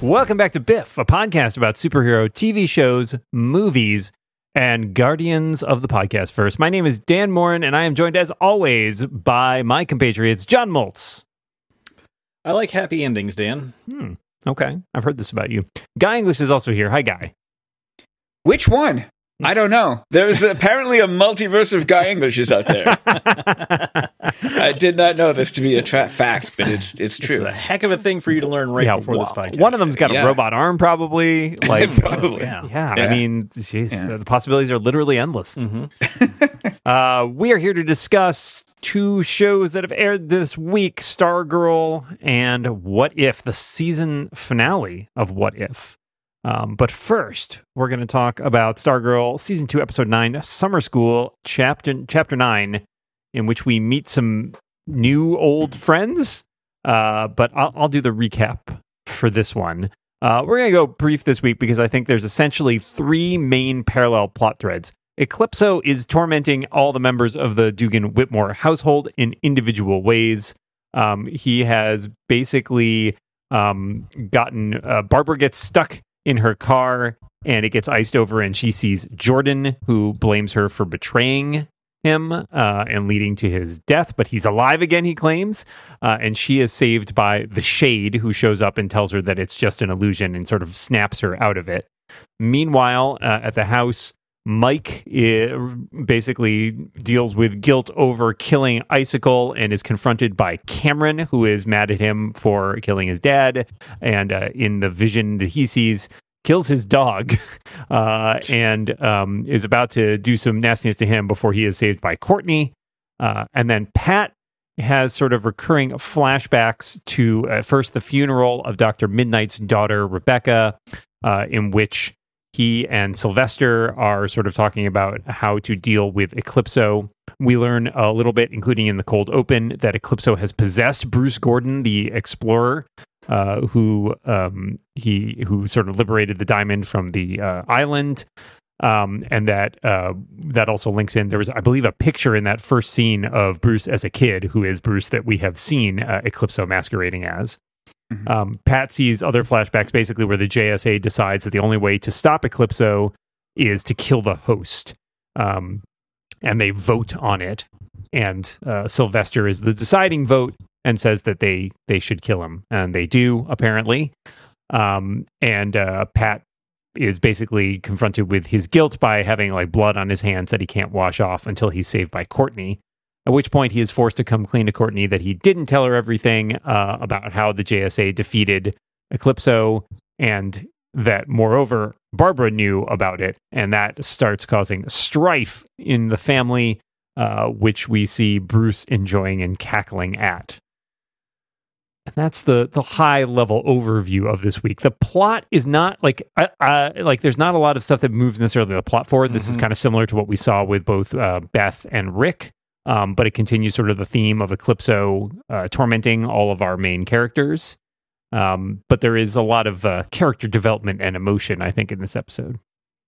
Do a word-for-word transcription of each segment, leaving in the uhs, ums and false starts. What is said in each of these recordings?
Welcome back to Biff, a podcast about superhero T V shows, movies, and guardians of the podcast first. My name is Dan Morin, and I am joined, as always, by my compatriots, John Moltz. I like happy endings, Dan. Hmm. Okay, I've heard this about you. Guy English is also here. Hi, Guy. Which one? I don't know. There's apparently a multiverse of Guy Englishes out there. I did not know this to be a tra- fact, but it's it's true. It's a heck of a thing for you to learn right yeah, before well, this podcast. One of them's got Yeah. a robot arm, probably. Like, Probably. Yeah. Yeah. yeah, I Yeah. mean, geez, Yeah. the possibilities are literally endless. Mm-hmm. Uh, we are here to discuss two shows that have aired this week, Stargirl and What If, the season finale of What If. Um, but first, we're going to talk about Stargirl Season two, Episode nine, Summer School, Chapter Chapter nine, in which we meet some new old friends. Uh, but I'll, I'll do the recap for this one. Uh, we're going to go brief this week because I think there's essentially three main parallel plot threads. Eclipso is tormenting all the members of the Dugan Whitmore household in individual ways. Um, he has basically um, gotten... Uh, Barbara gets stuck in her car, and it gets iced over, and she sees Jordan, who blames her for betraying him uh, and leading to his death, but he's alive again, he claims, uh, and she is saved by the Shade, who shows up and tells her that it's just an illusion and sort of snaps her out of it. Meanwhile, uh, at the house, Mike uh, basically deals with guilt over killing Icicle and is confronted by Cameron, who is mad at him for killing his dad, and uh, in the vision that he sees, kills his dog uh, and um, is about to do some nastiness to him before he is saved by Courtney. Uh, and then Pat has sort of recurring flashbacks to, uh, first, the funeral of Doctor Midnight's daughter, Rebecca, uh, in which he and Sylvester are sort of talking about how to deal with Eclipso. We learn a little bit, including in the cold open, that Eclipso has possessed Bruce Gordon, the explorer, uh, who um, he who sort of liberated the diamond from the uh, island. Um, and that uh, that also links in. There was, I believe, a picture in that first scene of Bruce as a kid, who is Bruce that we have seen uh, Eclipso masquerading as. Mm-hmm. Um, Pat sees other flashbacks, basically where the J S A decides that the only way to stop Eclipso is to kill the host, um, and they vote on it. And uh, Sylvester is the deciding vote and says that they they should kill him, and they do, apparently. Um, and uh, Pat is basically confronted with his guilt by having like blood on his hands that he can't wash off until he's saved by Courtney. At which point he is forced to come clean to Courtney that he didn't tell her everything uh, about how the J S A defeated Eclipso, and that, moreover, Barbara knew about it, and that starts causing strife in the family, uh, which we see Bruce enjoying and cackling at. And that's the the high level overview of this week. The plot is not like uh, uh, like there's not a lot of stuff that moves necessarily the plot forward. This mm-hmm. is kind of similar to what we saw with both uh, Beth and Rick. Um, but it continues sort of the theme of Eclipso uh, tormenting all of our main characters. Um, but there is a lot of uh, character development and emotion, I think, in this episode.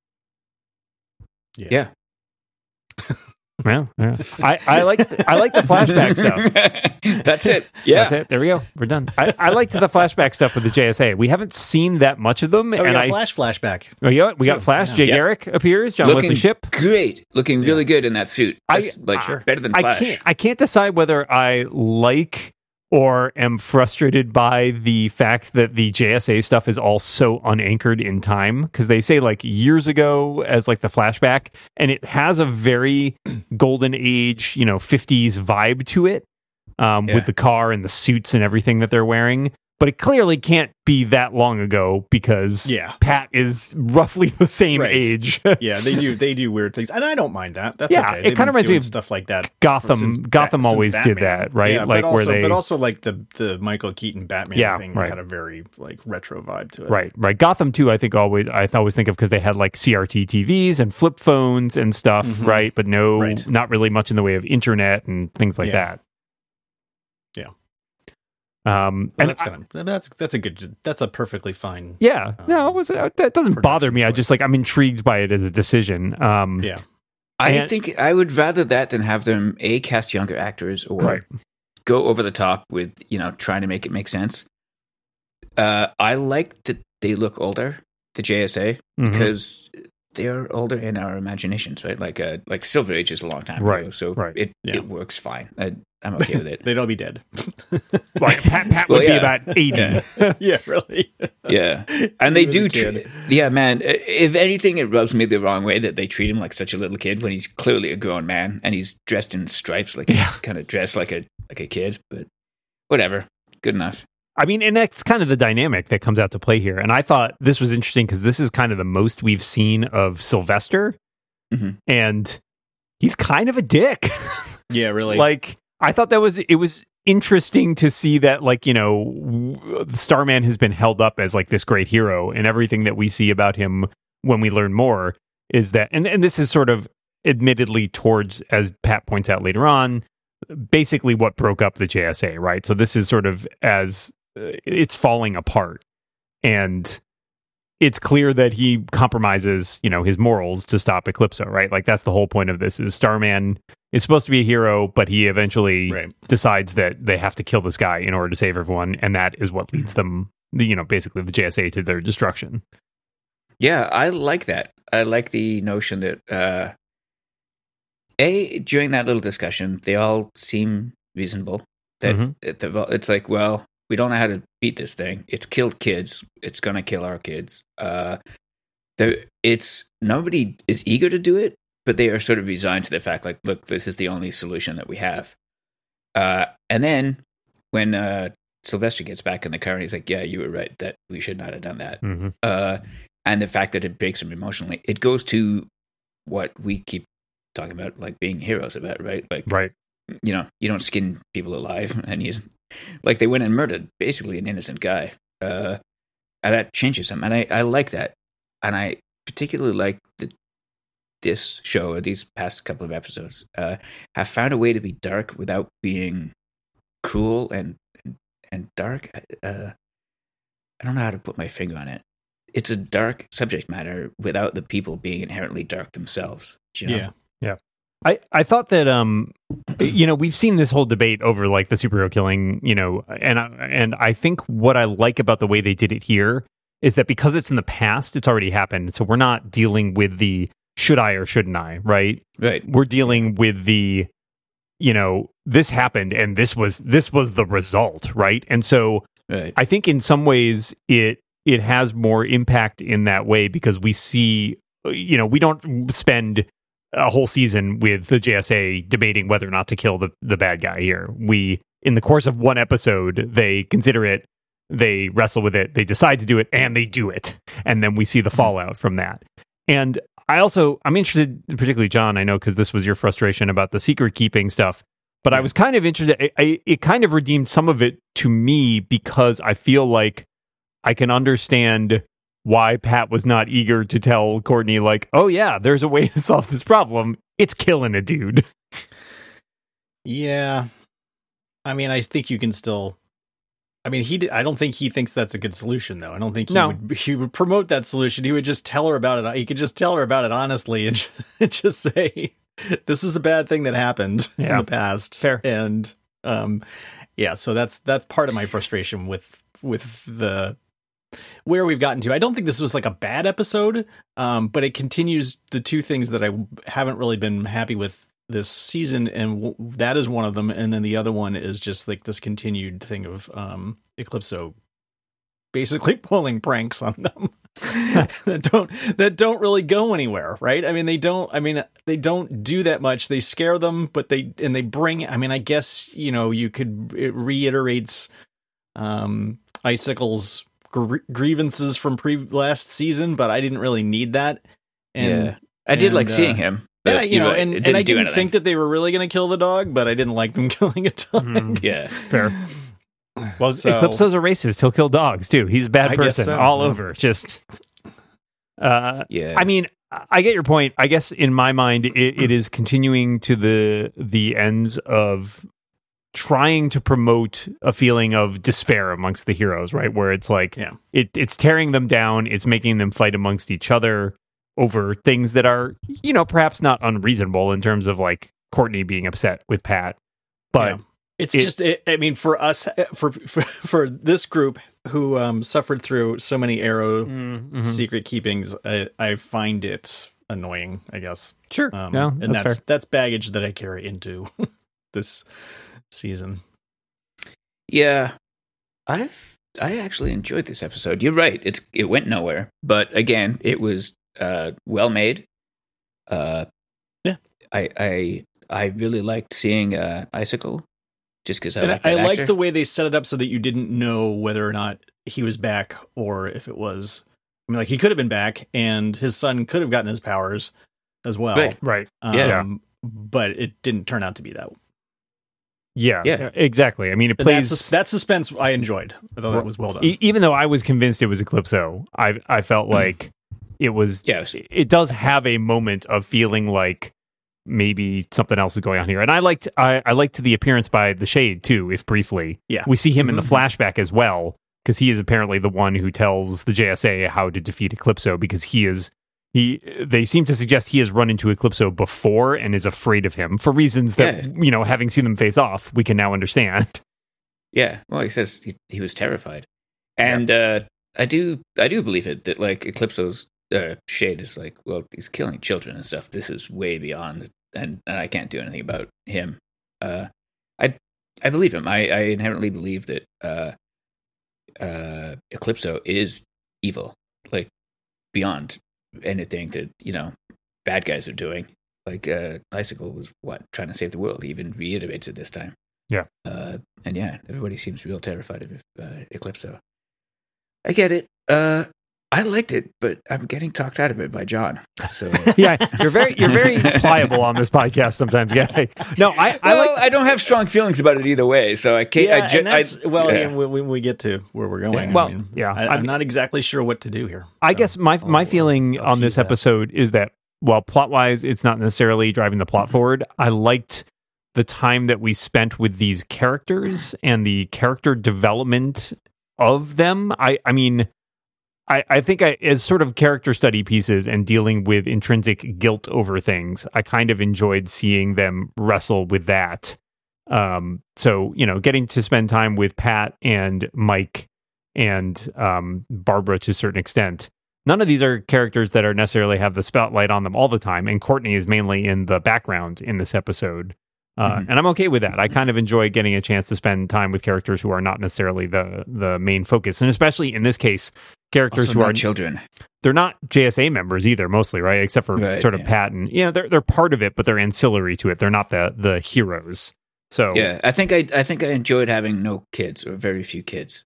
Yeah. yeah. Yeah, yeah. I, I like I like the flashback stuff. That's it. Yeah, that's it. There we go. We're done. I, I liked the flashback stuff with the J S A. We haven't seen that much of them. Oh, and we got I, Flash flashback. Oh, yeah, we got Flash. Yeah. Jay yep. Garrick appears. John Looking Wesley Shipp. Great. Looking really good in that suit. That's, I, like sure. better than I Flash. Can't, I can't decide whether I like or am frustrated by the fact that the J S A stuff is all so unanchored in time, because they say like years ago as like the flashback, and it has a very golden age, you know, fifties vibe to it, um, yeah. with the car and the suits and everything that they're wearing. But it clearly can't be that long ago because yeah. Pat is roughly the same right. age. yeah, they do they do weird things, and I don't mind that. That's yeah, okay. it kind of reminds me of stuff like that. Gotham. Since Gotham Bat, always did that, right? Yeah, like but also, where they, but also like the the Michael Keaton Batman yeah, thing right. had a very like retro vibe to it. Right, right. Gotham too. I think always I always think of because they had like C R T T Vs and flip phones and stuff, mm-hmm. right? But no, right. not really much in the way of internet and things like yeah. that. Yeah. Um, well, and that's kind of that's that's a good that's a perfectly fine. Yeah, um, no, it was, uh, that doesn't bother me. choice. I just like I'm intrigued by it as a decision. Um, yeah, I and, think I would rather that than have them a cast younger actors or right. go over the top with you know trying to make it make sense. Uh, I like that they look older, the J S A, Mhm. because they're older in our imaginations, right? Like uh, like Silver Age is a long time Right, ago, so right. it Yeah. it works fine. I, I'm okay with it. They'd all be dead. Like Pat, Pat Well, would yeah. be about eighty. Yeah. yeah, really. Yeah, and He they was do. a Tr- kid. yeah, man. If anything, it rubs me the wrong way that they treat him like such a little kid when he's clearly a grown man and he's dressed in stripes, like Yeah. he's kind of dressed like a like a kid. But whatever, good enough. I mean, and that's kind of the dynamic that comes out to play here. And I thought this was interesting because this is kind of the most we've seen of Sylvester. Mhm. And he's kind of a dick. Yeah, really. Like, I thought that was, it was interesting to see that, like, you know, w- Starman has been held up as like this great hero, and everything that we see about him when we learn more is that, and, and this is sort of admittedly towards, as Pat points out later on, basically what broke up the J S A, right? So this is sort of as uh, it's falling apart, and it's clear that he compromises, you know, his morals to stop Eclipso, right? Like that's the whole point of this is Starman is supposed to be a hero, but he eventually Right. decides that they have to kill this guy in order to save everyone, and that is what leads them, the, you know, basically the J S A to their destruction. Yeah, I like that. I like the notion that uh, a during that little discussion, they all seem reasonable. That Mhm. it- it's like, well, we don't know how to beat this thing. It's killed kids. It's gonna kill our kids. Uh, there, it's nobody is eager to do it, but they are sort of resigned to the fact, like, look, this is the only solution that we have. Uh, and then when uh, Sylvester gets back in the car, and he's like, yeah, you were right that we should not have done that. Mm-hmm. Uh, and the fact that it breaks him emotionally, it goes to what we keep talking about, like being heroes about, right? Like, Right. you know, you don't skin people alive, and he's like they went and murdered basically an innocent guy, uh, and that changes him, and I, I like that, and I particularly like that this show or these past couple of episodes uh, have found a way to be dark without being cruel and and, and dark. Uh, I don't know how to put my finger on it. It's a dark subject matter without the people being inherently dark themselves. Do you know? Yeah. I, I thought that um you know we've seen this whole debate over like the superhero killing, you know, and I, and I think what I like about the way they did it here is that because it's in the past, it's already happened, so we're not dealing with the should I or shouldn't I, right? Right. We're dealing with the, you know, this happened and this was this was the result, right? And so Right. I think in some ways it it has more impact in that way because we see, you know, we don't spend a whole season with the J S A debating whether or not to kill the, the bad guy here. We, in the course of one episode, they consider it, they wrestle with it, they decide to do it, and they do it. And then we see the fallout from that. And I also, I'm interested, particularly John, I know because this was your frustration about the secret keeping stuff, but I was kind of interested, I, I, it kind of redeemed some of it to me because I feel like I can understand why Pat was not eager to tell Courtney, like, oh yeah, there's a way to solve this problem. It's killing a dude. Yeah. I mean, I think you can still. I mean, he. Did, I don't think he thinks that's a good solution, though. I don't think he No. would. He would promote that solution. He would just tell her about it. He could just tell her about it honestly, and just, and just say, "This is a bad thing that happened Yeah. in the past." Fair. And um, yeah. So that's that's part of my frustration with with the. Where we've gotten to. I don't think this was like a bad episode, um, but it continues the two things that I haven't really been happy with this season, and w- that is one of them. And then the other one is just like this continued thing of um, Eclipso basically pulling pranks on them that don't that don't really go anywhere, right? I mean, they don't. I mean, they don't do that much. They scare them, but they and they bring. I mean, I guess you know you could it reiterates um, Icicle's gr- grievances from pre last season, but I didn't really need that. And, yeah, I did and, like uh, seeing him, but and I, you know, it and, didn't and I do didn't anything. think that they were really going to kill the dog, but I didn't like them killing a dog. Mhm. Yeah, Fair. Well, So- Eclipso's a racist. He'll kill dogs too. He's a bad I guess person so. all Yeah. over. Just, uh, yeah. I mean, I get your point. I guess in my mind, it, it is continuing to the the ends of trying to promote a feeling of despair amongst the heroes, right? Where it's like, Yeah. it, it's tearing them down. It's making them fight amongst each other over things that are, you know, perhaps not unreasonable in terms of like Courtney being upset with Pat, but Yeah. It's it, just, it, I mean, for us, for for, for this group who um, suffered through so many Arrow mm-hmm. secret keepings, I, I find it annoying, I guess. Sure. Um, no, and that's that's fair. that's baggage that I carry into this season. Yeah, I've I actually enjoyed this episode. You're right; it's it went nowhere, but again, it was uh, well made. Uh, yeah, I I I really liked seeing uh, Icicle. Just because I and like I, that I like actor. the way they set it up so that you didn't know whether or not he was back or if it was. I mean, like he could have been back, and his son could have gotten his powers as well. Right. Right. Um, yeah. But it didn't turn out to be that. Yeah. Yeah. Exactly. I mean, it And plays That, sus- that suspense I enjoyed. I thought that was well done. E- even though I was convinced it was Eclipso, I I felt like it was. Yes. It does have a moment of feeling like maybe something else is going on here, and I liked I, I liked the appearance by the Shade too. If briefly, Yeah. we see him in the Mhm. flashback as well, because he is apparently the one who tells the J S A how to defeat Eclipso, because he is he. They seem to suggest he has run into Eclipso before and is afraid of him for reasons that Yeah. you know, having seen them face off, we can now understand. Yeah. Well, he says he, he was terrified, and uh, I do I do believe it that like Eclipso's uh, Shade is like, well, he's killing children and stuff. This is way beyond, and, and I can't do anything about him. Uh, I I believe him. I, I inherently believe that uh, uh, Eclipso is evil, like beyond anything that you know bad guys are doing. Like uh, Icicle was what trying to save the world. He even reiterates it this time. Yeah. Uh, and yeah, everybody seems real terrified of uh, Eclipso. I get it. Uh, I liked it, but I'm getting talked out of it by John. So Yeah, you're very you're very pliable on this podcast sometimes, guy. No, I I well, like I don't have strong feelings about it either way. So I can't. Yeah, I, ju- and that's, I, well, yeah. yeah, when, when we get to where we're going, Well, I mean, yeah, I, I I'm mean- not exactly sure what to do here. I So guess my I'll- my I'll- feeling I'll on tease this that. episode is that while plot wise it's not necessarily driving the plot forward, I liked the time that we spent with these characters and the character development of them. I I mean. I, I think I, as sort of character study pieces and dealing with intrinsic guilt over things, I kind of enjoyed seeing them wrestle with that. Um, so, you know, getting to spend time with Pat and Mike and um, Barbara to a certain extent. None of these are characters that are necessarily have the spotlight on them all the time. And Courtney is mainly in the background in this episode. Uh, Mhm. And I'm okay with that. I kind of enjoy getting a chance to spend time with characters who are not necessarily the the main focus. And especially in this case, characters Also who not are children. they're not J S A members either, mostly, right? Except for Right, sort of yeah. Pat and you know, they're they're part of it, but they're ancillary to it. They're not the the heroes. So Yeah, I think I I think I enjoyed having no kids or very few kids.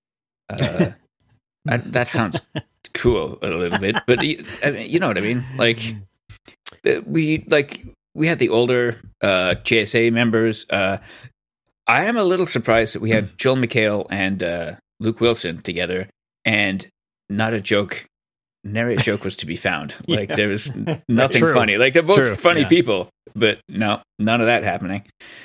Uh, I, that sounds cool a little bit, but y- I mean, you know what I mean. Like uh, we like we had the older uh, J S A members. Uh, I am a little surprised that we had Joel McHale and uh, Luke Wilson together, and not a joke. Nary a joke was to be found. Like Yeah. there was nothing True. funny. Like they're both True, funny yeah. people, but no, none of that happening.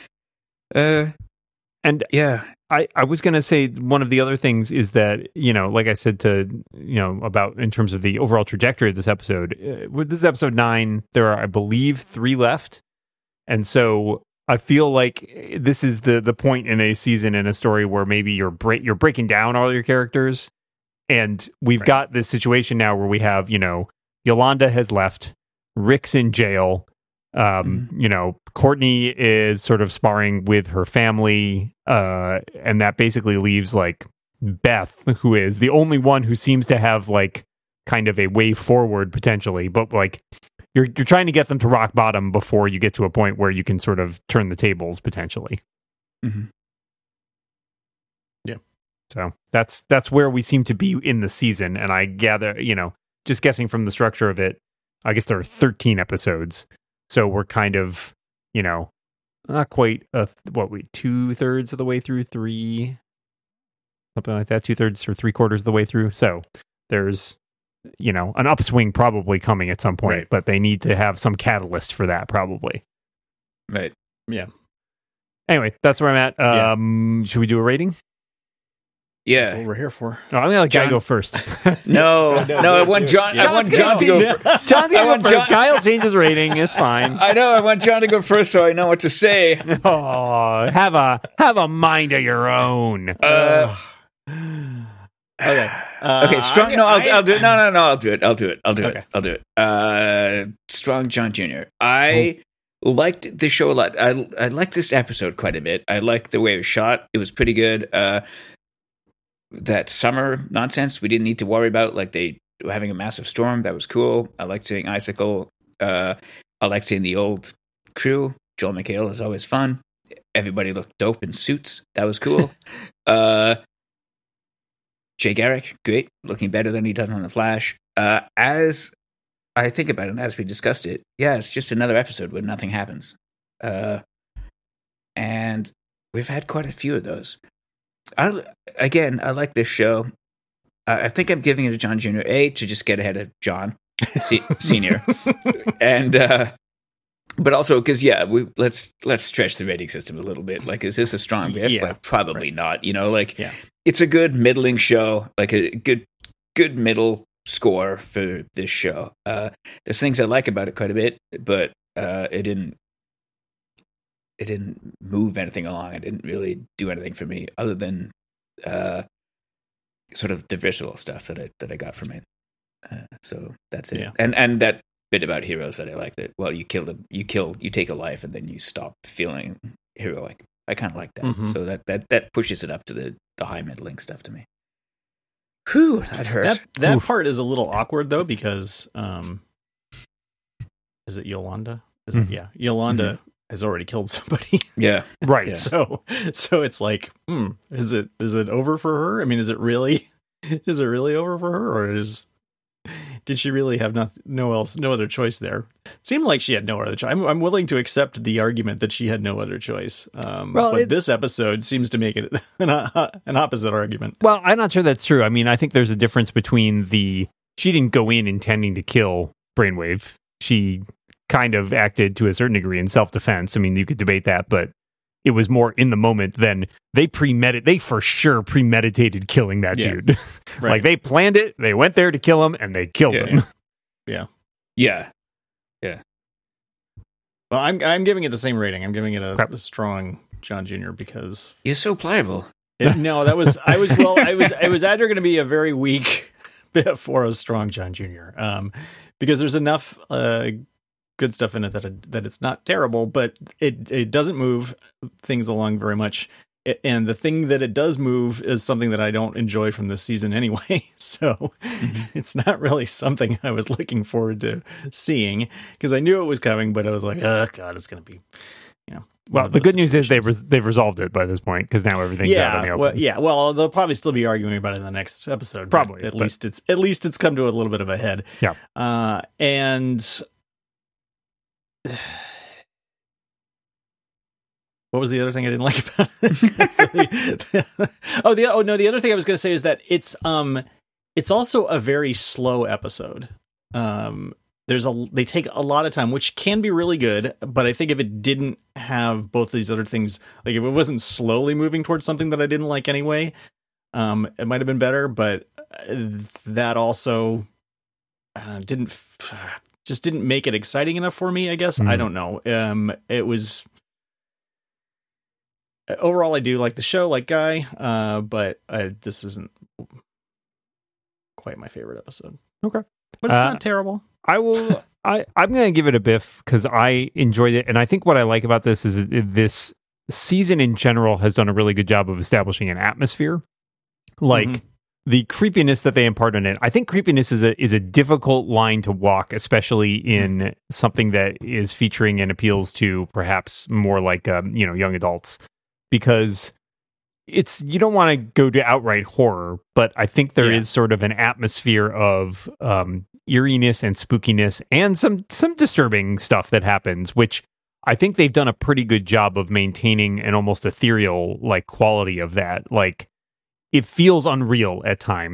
Uh, and yeah. I, I was going to say one of the other things is that, you know, like I said to, you know, about in terms of the overall trajectory of this episode, uh, with this episode nine, there are, I believe, three left. And so I feel like this is the the point in a season in a story where maybe you're break, you're breaking down all your characters. And we've Right. got this situation now where we have, you know, Yolanda has left, Rick's in jail. Um, you know, Courtney is sort of sparring with her family, uh, and that basically leaves like Beth, who is the only one who seems to have like kind of a way forward potentially, but like you're you're trying to get them to rock bottom before you get to a point where you can sort of turn the tables potentially. Mhm. Yeah. So that's that's where we seem to be in the season, and I gather, you know, just guessing from the structure of it, I guess there are thirteen episodes. So we're kind of, you know, not quite a what we two thirds of the way through, three, something like that, two thirds or three quarters of the way through. So there's, you know, an upswing probably coming at some point, Right. but they need to have some catalyst for that probably. Right. Yeah. Anyway, that's where I'm at. Yeah. Um, should we do a rating? Yeah. That's what we're here for. Oh, I'm gonna let Guy John- go first. No, no, no, I do want it. John. I Yeah. want John's John to go. gonna- fir- John's I gonna go want first. John- Guy will change his rating. It's fine. I know. I want John to go first, so I know what to say. Oh, have a have a mind of your own. Uh, Okay. Uh, okay, strong. I- no, I'll, I- I'll do it. No, no, no. I'll do it. I'll do it. I'll do Okay. it. I'll do it. Uh, strong John Junior I liked the show a lot. I I liked this episode quite a bit. I liked the way it was shot. It was pretty good. Uh, that summer nonsense we didn't need to worry about, like they were having a massive storm. That was cool. I liked seeing Icicle. Uh, I liked seeing the old crew. Joel McHale is always fun. Everybody looked dope in suits. That was cool. uh, Jay Garrick, great, looking better than he does on The Flash. Uh, as I think about it, as we discussed it, yeah, it's just another episode where nothing happens. Uh, and we've had quite a few of those. I, again, I like this show. Uh, I think I'm giving it to John Junior A to just get ahead of John C- Senior, and uh, but also because yeah, we let's let's stretch the rating system a little bit. Like, is this a strong riff? Yeah, like, probably right. not. You know, like Yeah. it's a good middling show, like a good good middle score for this show. Uh, there's things I like about it quite a bit, but uh, it didn't it didn't move anything along. It didn't really do anything for me other than uh, sort of the visceral stuff that I that I got from it. Uh, so that's it. Yeah. And and that bit about heroes that I like, that well, you kill them, you kill, you take a life, and then you stop feeling heroic. I kind of like that. Mhm. So that that that pushes it up to the the high middling stuff to me. Whew, that hurt. That that Oof. part is a little awkward though, because um, is it Yolanda? Is it, Mhm. yeah, Yolanda has already killed somebody. yeah. Right. Yeah. So so it's like, hmm, is it is it over for her? I mean, is it really is it really over for her, or is did she really have no no else no other choice there? It seemed like she had no other choice. I'm, I'm willing to accept the argument that she had no other choice. Um, Well, but it- this episode seems to make it an, an opposite argument. Well, I'm not sure that's true. I mean, I think there's a difference between the she didn't go in intending to kill Brainwave. She kind of acted to a certain degree in self-defense. I mean, you could debate that, but it was more in the moment than they premeditated. They for sure premeditated killing that Yeah. dude. Right. Like they planned it. They went there to kill him, and they killed Yeah. him. Yeah. Well, I'm I'm giving it the same rating. I'm giving it a, Crap. a strong John Junior because You're so pliable. it, no, that was I was well, I was I was either going to be a very weak bit for a strong John Junior Um, because there's enough uh good stuff in it that it, that it's not terrible, but it it doesn't move things along very much. It, and the thing that it does move is something that I don't enjoy from this season anyway. So it's not really something I was looking forward to seeing, because I knew it was coming, but I was like, oh god, it's going to be, you know. one Well, of the those good news is they've situations. res- they've resolved it by this point because now everything's out in the Yeah, open. well, yeah. Well, they'll probably still be arguing about it in the next episode. but Probably, at but- least it's at least it's come to a little bit of a head. Yeah. Uh, and what was the other thing I didn't like about it? oh, the oh no, the other thing I was going to say is that it's um it's also a very slow episode. Um, there's a they take a lot of time, which can be really good, but I think if it didn't have both these other things, like if it wasn't slowly moving towards something that I didn't like anyway, um, it might have been better. But that also uh, didn't f- just didn't make it exciting enough for me, I guess. Mm. I don't know. Um, it was. Overall, I do like the show, like Guy, uh, but uh, this isn't quite my favorite episode. Okay. But it's Uh, not terrible. I will. I I'm going to give it a biff because I enjoyed it, and I think what I like about this is it- this season in general has done a really good job of establishing an atmosphere, like Mhm. the creepiness that they impart on it. I think creepiness is a is a difficult line to walk, especially in something that is featuring and appeals to perhaps more like um, you know young adults, because it's you don't want to go to outright horror, but I think there is Yeah. sort of an atmosphere of um, eeriness and spookiness and some some disturbing stuff that happens, which I think they've done a pretty good job of maintaining an almost ethereal like quality of that. Like it feels unreal at times,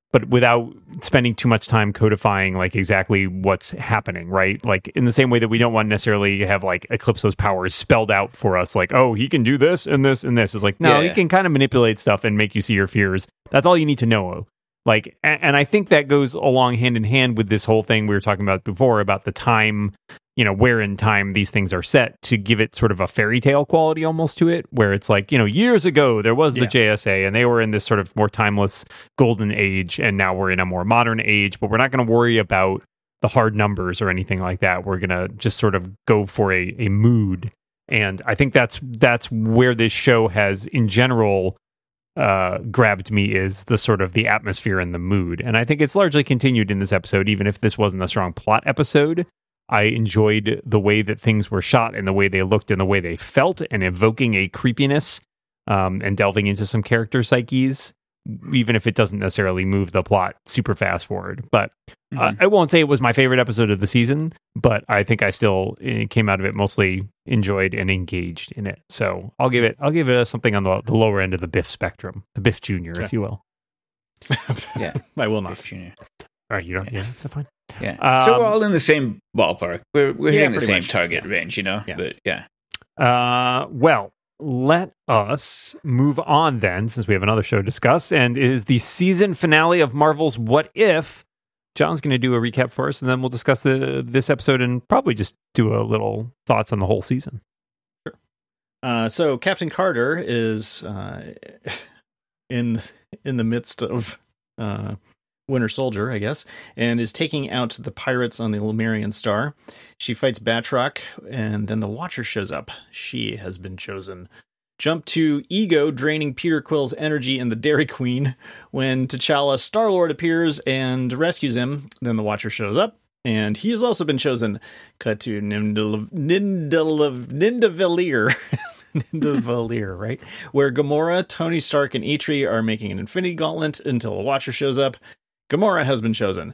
but without spending too much time codifying like exactly what's happening, right? Like in the same way that we don't want to necessarily have like Eclipso's powers spelled out for us, like, oh, he can do this and this and this. It's like, no, Yeah, he yeah. can kind of manipulate stuff and make you see your fears. That's all you need to know. Like, and, and I think that goes along hand in hand with this whole thing we were talking about before about the time, you know, where in time these things are set to give it sort of a fairy tale quality almost to it, where it's like, you know, years ago there was the Yeah. J S A and they were in this sort of more timeless golden age, and now we're in a more modern age, but we're not going to worry about the hard numbers or anything like that. We're going to just sort of go for a, a mood. And I think that's that's where this show has in general uh, grabbed me, is the sort of the atmosphere and the mood. And I think it's largely continued in this episode, even if this wasn't a strong plot episode. I enjoyed the way that things were shot and the way they looked and the way they felt, and evoking a creepiness um, and delving into some character psyches, even if it doesn't necessarily move the plot super fast forward. But uh, Mhm. I won't say it was my favorite episode of the season, but I think I still uh, came out of it mostly enjoyed and engaged in it. So I'll give it I'll give it a, something on the, the lower end of the Biff spectrum, the Biff Junior, Okay. if you will. Yeah. I will not. Biff Junior All right, you don't. Yeah, that's fine. Yeah. so Um, we're all in the same ballpark. We're we're Yeah, hitting the pretty same much. target Yeah. range, you know. Yeah. But yeah. Uh, well, let us move on then, since we have another show to discuss, and it is the season finale of Marvel's What If. John's going to do a recap for us, and then we'll discuss the this episode and probably just do a little thoughts on the whole season. Uh, so Captain Carter is uh, in in the midst of uh, Winter Soldier, I guess, and is taking out the pirates on the Lemurian Star. She fights Batroc, and then the Watcher shows up. She has been chosen. Jump to Ego draining Peter Quill's energy in the Dairy Queen when T'Challa Star-Lord appears and rescues him. Then the Watcher shows up, and he has also been chosen. Cut to Nindal- Nindal- Nindavellir. Nindavellir, right? Where Gamora, Tony Stark, and Eitri are making an Infinity Gauntlet until the Watcher shows up. Gamora has been chosen.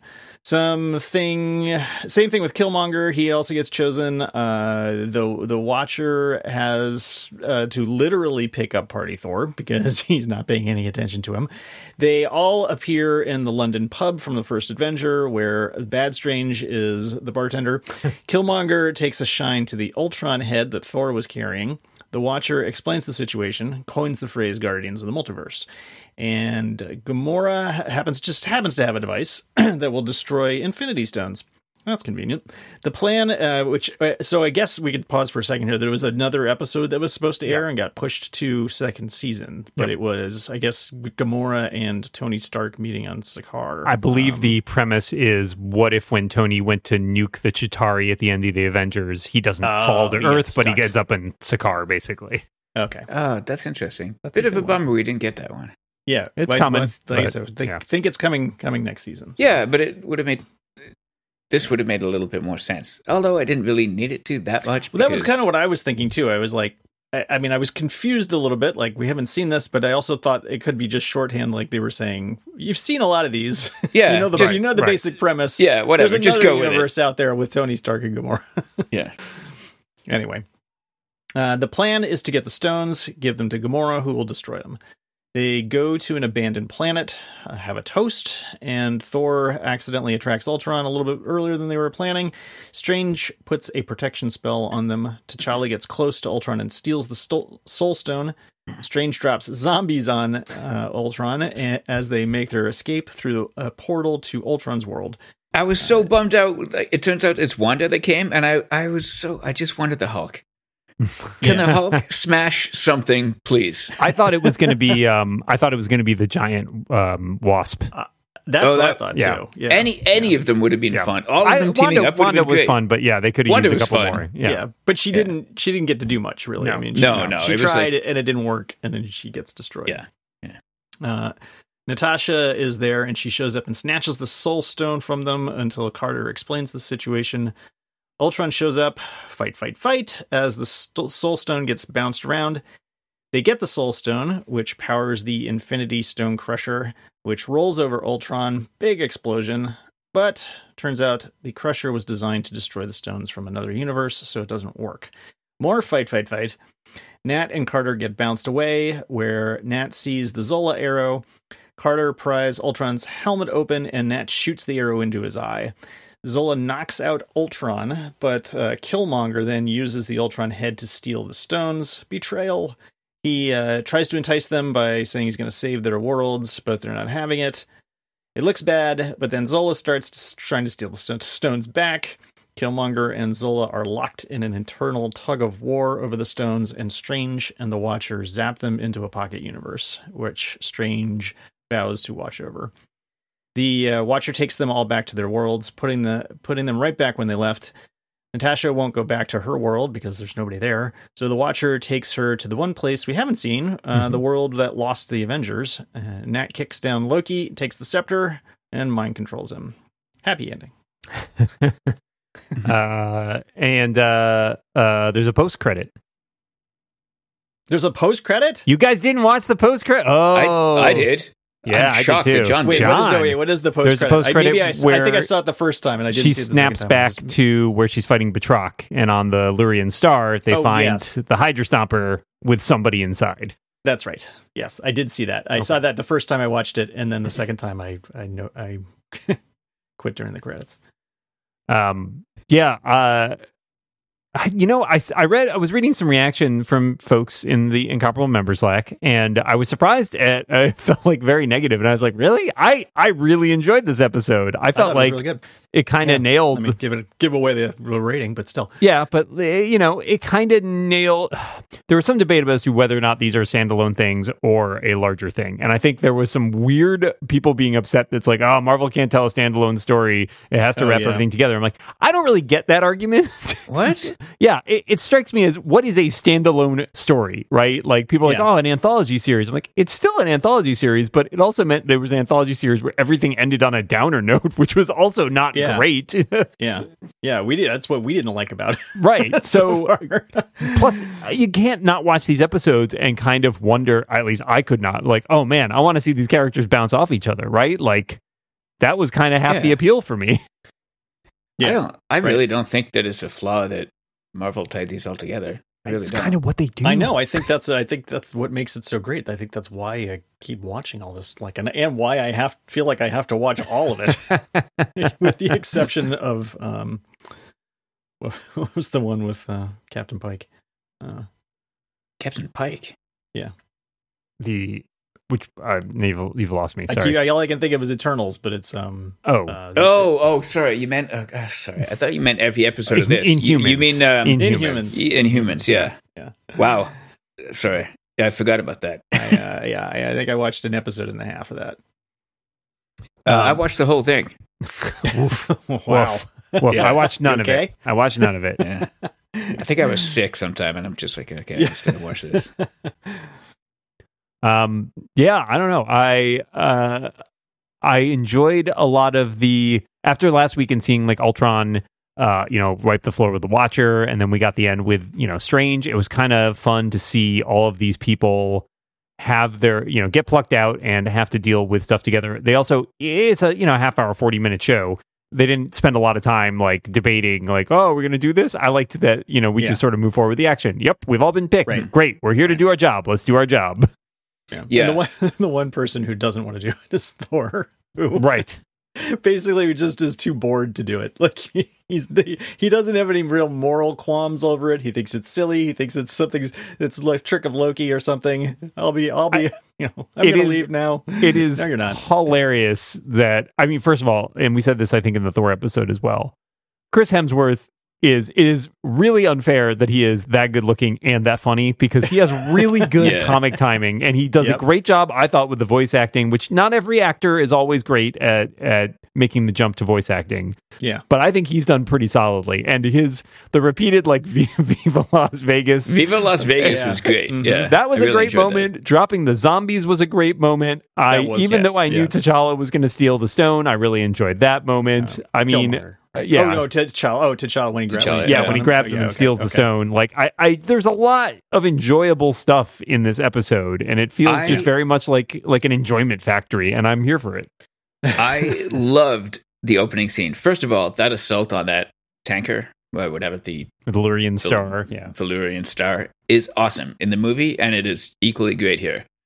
Something, same thing with Killmonger. He also gets chosen. Uh, the the Watcher has uh, to literally pick up Party Thor because he's not paying any attention to him. They all appear in the London pub from the first Avenger, where Bad Strange is the bartender. Killmonger takes a shine to the Ultron head that Thor was carrying. The Watcher explains the situation, coins the phrase "Guardians of the Multiverse." And Gamora ha- happens just happens to have a device that will destroy Infinity Stones. That's convenient. The plan, uh, which uh, so I guess we could pause for a second here. There was another episode that was supposed to air and got pushed to second season, but Yep. it was, I guess, Gamora and Tony Stark meeting on Sakaar. I believe Um, the premise is, what if when Tony went to nuke the Chitauri at the end of the Avengers, he doesn't Oh, fall to he Earth, gets but he stuck. gets up in Sakaar, basically. okay, Oh, that's interesting. That's a Bit of good a one. bummer we didn't get that one. yeah, It's like- coming, Like I but, said, they yeah. think it's coming coming next season. So- Yeah, but it would have made this would have made a little bit more sense. Although I didn't really need it to that much. Well, that was because- kind of what I was thinking too. I was like, I, I mean, I was confused a little bit. Like, we haven't seen this, but I also thought it could be just shorthand. Like they were saying, you've seen a lot of these. Yeah, you know the just- you know the right. basic premise. Yeah, whatever. There's Just another go with it. universe out there with Tony Stark and Gamora. Yeah. Anyway, uh, the plan is to get the stones, give them to Gamora, who will destroy them. They go to an abandoned planet, uh, have a toast, and Thor accidentally attracts Ultron a little bit earlier than they were planning. Strange puts a protection spell on them. T'Challa gets close to Ultron and steals the sto- Soul Stone. Strange drops zombies on uh, Ultron a- as they make their escape through a portal to Ultron's world. I was so bummed out. Like, it turns out it's Wanda that came, and I, I was so I just wanted the Hulk. Can the Hulk smash something, please? I thought it was going to be. Um, I thought it was going to be the giant um, wasp. That's Oh, what I that- thought yeah. too. Yeah. Any any of them would have been Yeah. fun. All of I, them teaming Wanda, up would Wanda have been was great. fun, but yeah, they could have Wanda used a was couple fun. more. Yeah. Yeah. but she Yeah. didn't. She didn't get to do much, really. No. I mean, she, No, no, She it was tried like- it and it didn't work, and then she gets destroyed. Yeah, yeah. Uh, Natasha is there, and she shows up and snatches the Soul Stone from them until Carter explains the situation. Ultron shows up, fight, fight, fight, as the st- Soul Stone gets bounced around. They get the Soul Stone, which powers the Infinity Stone Crusher, which rolls over Ultron. Big explosion. But turns out the Crusher was designed to destroy the stones from another universe, so it doesn't work. More fight, fight, fight. Nat and Carter get bounced away, where Nat sees the Zola arrow. Carter pries Ultron's helmet open, and Nat shoots the arrow into his eye. Zola knocks out Ultron, but uh, Killmonger then uses the Ultron head to steal the stones. Betrayal. He uh, tries to entice them by saying he's going to save their worlds, but they're not having it. It looks bad, but then Zola starts to, trying to steal the st- stones back. Killmonger and Zola are locked in an internal tug of war over the stones, and Strange and the Watcher zap them into a pocket universe, which Strange vows to watch over. The uh, Watcher takes them all back to their worlds, putting the putting them right back when they left. Natasha won't go back to her world because there's nobody there. So the Watcher takes her to the one place we haven't seen, uh, mm-hmm. the world that lost the Avengers. Uh, Nat kicks down Loki, takes the scepter, and mind controls him. Happy ending. uh, and uh, uh, there's a post-credit. There's a post-credit? You guys didn't watch the post-credit? Oh. I, I did. Yeah, I'm I shocked did too. that John. Wait, John. what is, the, wait, what is the post There's a credit? post-credit I, maybe I, where I think I saw it the first time, and I didn't she see it the snaps second time. back to where she's fighting Batroc, and on the Lurian Star, they Oh, find yes. the Hydra Stomper with somebody inside. That's right. Yes, I did see that. I okay. saw that the first time I watched it, and then the second time I I know I quit during the credits. Um. Yeah. Uh. I, you know, I, I read, I was reading some reaction from folks in the Incomparable Members Slack, and I was surprised at, I felt like very negative, and I was like, really? I, I really enjoyed this episode. I felt I like it, really it kind of yeah. nailed. I mean, give it, give away the rating, but still. Yeah, but, you know, it kind of nailed, there was some debate about as to whether or not these are standalone things or a larger thing, and I think there was some weird people being upset that's like, oh, Marvel can't tell a standalone story, it has to oh, wrap yeah. everything together. I'm like, I don't really get that argument. What? Yeah, it, it strikes me as what is a standalone story, right? Like people are like, yeah. oh, an anthology series. I'm like, it's still an anthology series, but it also meant there was an anthology series where everything ended on a downer note, which was also not yeah. great. yeah, yeah, we did. That's what we didn't like about it. Right. so, so plus, you can't not watch these episodes and kind of wonder. At least I could not. Like, oh man, I want to see these characters bounce off each other, right? Like that was kind of half yeah. the appeal for me. Yeah, I don't. I right. really don't think that it's a flaw that Marvel tied these all together. I really it's don't. kind of what they do. I know. I think that's. I think that's what makes it so great. I think that's why I keep watching all this. Like, and, and why I have feel like I have to watch all of it, with the exception of um, what was the one with uh, Captain Pike? Uh, Captain Pike. Yeah. The which uh, you've, you've lost me. Sorry. I keep, all I can think of is Eternals, but it's um. Oh. Uh, oh. Oh. Sorry. You meant. Uh, uh, sorry. I thought you meant every episode of this. Inhumans. You, you mean um, Inhumans? Inhumans. Yeah. Yeah. Wow. Sorry. Yeah, I forgot about that. I, uh, yeah, I, I think I watched an episode and a half of that. Uh, um, I watched the whole thing. Wow. Well, yeah. I watched none okay? of it. I watched none of it. Yeah. I think I was sick sometime, and I'm just like, okay, I'm just gonna watch this. Um, yeah, I don't know. I uh, I enjoyed a lot of the after last week and seeing like Ultron, uh, you know, wipe the floor with the Watcher, and then we got the end with you know Strange. It was kind of fun to see all of these people have their you know get plucked out and have to deal with stuff together. They also it's a you know half hour, forty minute show. They didn't spend a lot of time like debating like, oh, we're going to do this. I liked that, you know, we yeah. just sort of move forward with the action. Yep. We've all been picked. Right. Great. We're here to do our job. Let's do our job. Yeah. yeah. The one, the one person who doesn't want to do it is Thor. Who Right. Basically just is too bored to do it. Like he, he's the, he doesn't have any real moral qualms over it. He thinks it's silly. He thinks it's something, it's like a trick of Loki or something. I'll be, I'll be, I, you know, I'm going to leave now. It is no, you're not. hilarious that, I mean, first of all, and we said this, I think, in the Thor episode as well, Chris Hemsworth is, it is really unfair that he is that good looking and that funny because he has really good yeah. comic timing and he does yep. a great job, I thought, with the voice acting, which not every actor is always great at, at making the jump to voice acting. Yeah. But I think he's done pretty solidly. And his, the repeated like Viva Las Vegas. Viva Las Vegas yeah. was great. Mm-hmm. Yeah. That was I a really great moment. That. Dropping the zombies was a great moment. I was, even yeah, though I knew yes. T'Challa was going to steal the stone, I really enjoyed that moment. Uh, I mean, Killmonger. uh, yeah. Oh no, T'Challa. Oh, T'Challa when he grabs T'Challa, him. yeah, yeah. when he grabs him yeah, and okay, steals okay. the stone. Like I, I, there's a lot of enjoyable stuff in this episode, and it feels I, just very much like like an enjoyment factory, and I'm here for it. I loved the opening scene. First of all, that assault on that tanker, whatever the The Lurian Star, Val- yeah, Valurian Star, is awesome in the movie, and it is equally great here.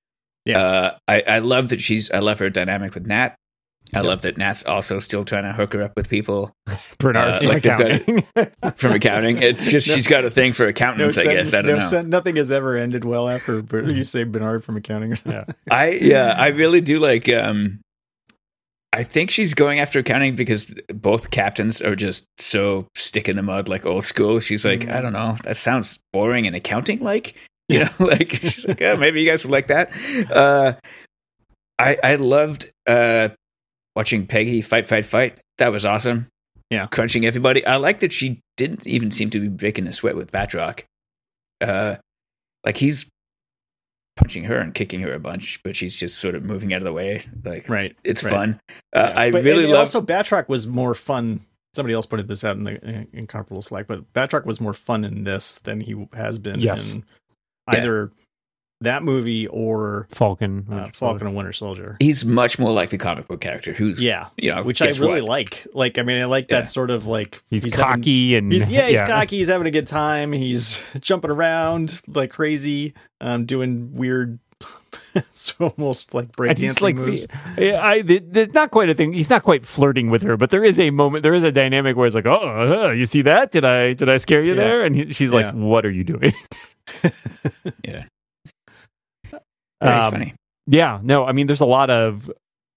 Yeah. Uh, I, I love that she's, I love her dynamic with Nat. I Yep. love that Nat's also still trying to hook her up with people Bernard Uh, from like they've got- accounting. from accounting. It's just, No- she's got a thing for No accountants, I sentence, guess. I don't no know. sen- nothing has ever ended well after but you say Bernard from accounting or something. Yeah. I, yeah, I really do like, um, I think she's going after accounting because both captains are just so stick in the mud, like old school. She's like, Mm. I don't know, that sounds boring and accounting like, you know, like she's like, oh, maybe you guys would like that. Uh, I I loved uh, watching Peggy fight, fight, fight. That was awesome. Yeah. Crunching everybody. I like that she didn't even seem to be breaking a sweat with Batroc. Uh, like he's punching her and kicking her a bunch, but she's just sort of moving out of the way. Like, Right. it's right. fun. Uh, I But- really and love. Also, Batroc was more fun. Somebody else pointed this out in the in Incomparable Slack, but Batroc was more fun in this than he has been Yes. in Yeah. either that movie or Falcon. uh, Falcon and Winter Soldier. He's much more like the comic book character, who's Yeah, you know, which I guess really what? like. Like, I mean, I like Yeah. that sort of like He's, having- cocky and He's, yeah, he's cocky. He's having a good time. He's jumping around like crazy, um, doing weird, so almost like And he's breakdancing like, moves. Yeah, I, there's not quite a thing. He's not quite flirting with her, but there is a moment. There is a dynamic where it's like, oh, uh, you see that? Did I did I scare you Yeah. there? And he, she's like, Yeah. what are you doing? Yeah, very Um, funny. Yeah, no, I mean, there's a lot of.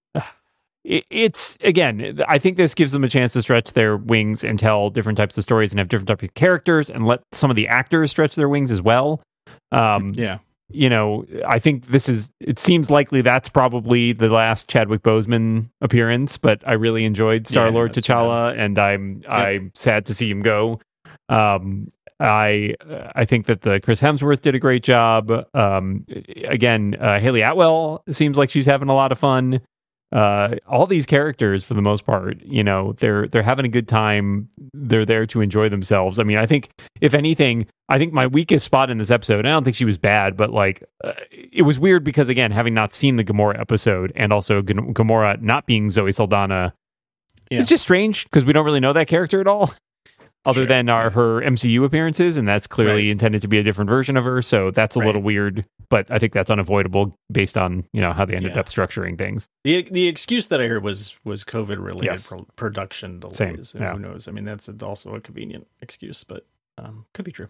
It, it's again, I think this gives them a chance to stretch their wings and tell different types of stories and have different types of characters and let some of the actors stretch their wings as well. Um, Yeah, you know, I think this is, it seems likely that's probably the last Chadwick Boseman appearance, but I really enjoyed Star-Lord that's T'Challa, and I'm, I'm sad to see him go. Um, I, I think that the Chris Hemsworth did a great job. Um, again, uh, Haley Atwell seems like she's having a lot of fun. Uh, all these characters, for the most part, you know, they're they're having a good time. They're there to enjoy themselves. I mean, I think if anything, I think my weakest spot in this episode, and I don't think she was bad, but like uh, it was weird because again, having not seen the Gamora episode and also G- Gamora not being Zoe Saldana, Yeah. it's just strange because we don't really know that character at all. Other Sure. than our her M C U appearances, and that's clearly Right. intended to be a different version of her. So that's a Right. little weird, but I think that's unavoidable based on you know how they ended Yeah. up structuring things. the the excuse that I heard was was COVID related Yes. pro- production delays. Same, And yeah. Who knows? I mean, that's also a convenient excuse, but um, could be true.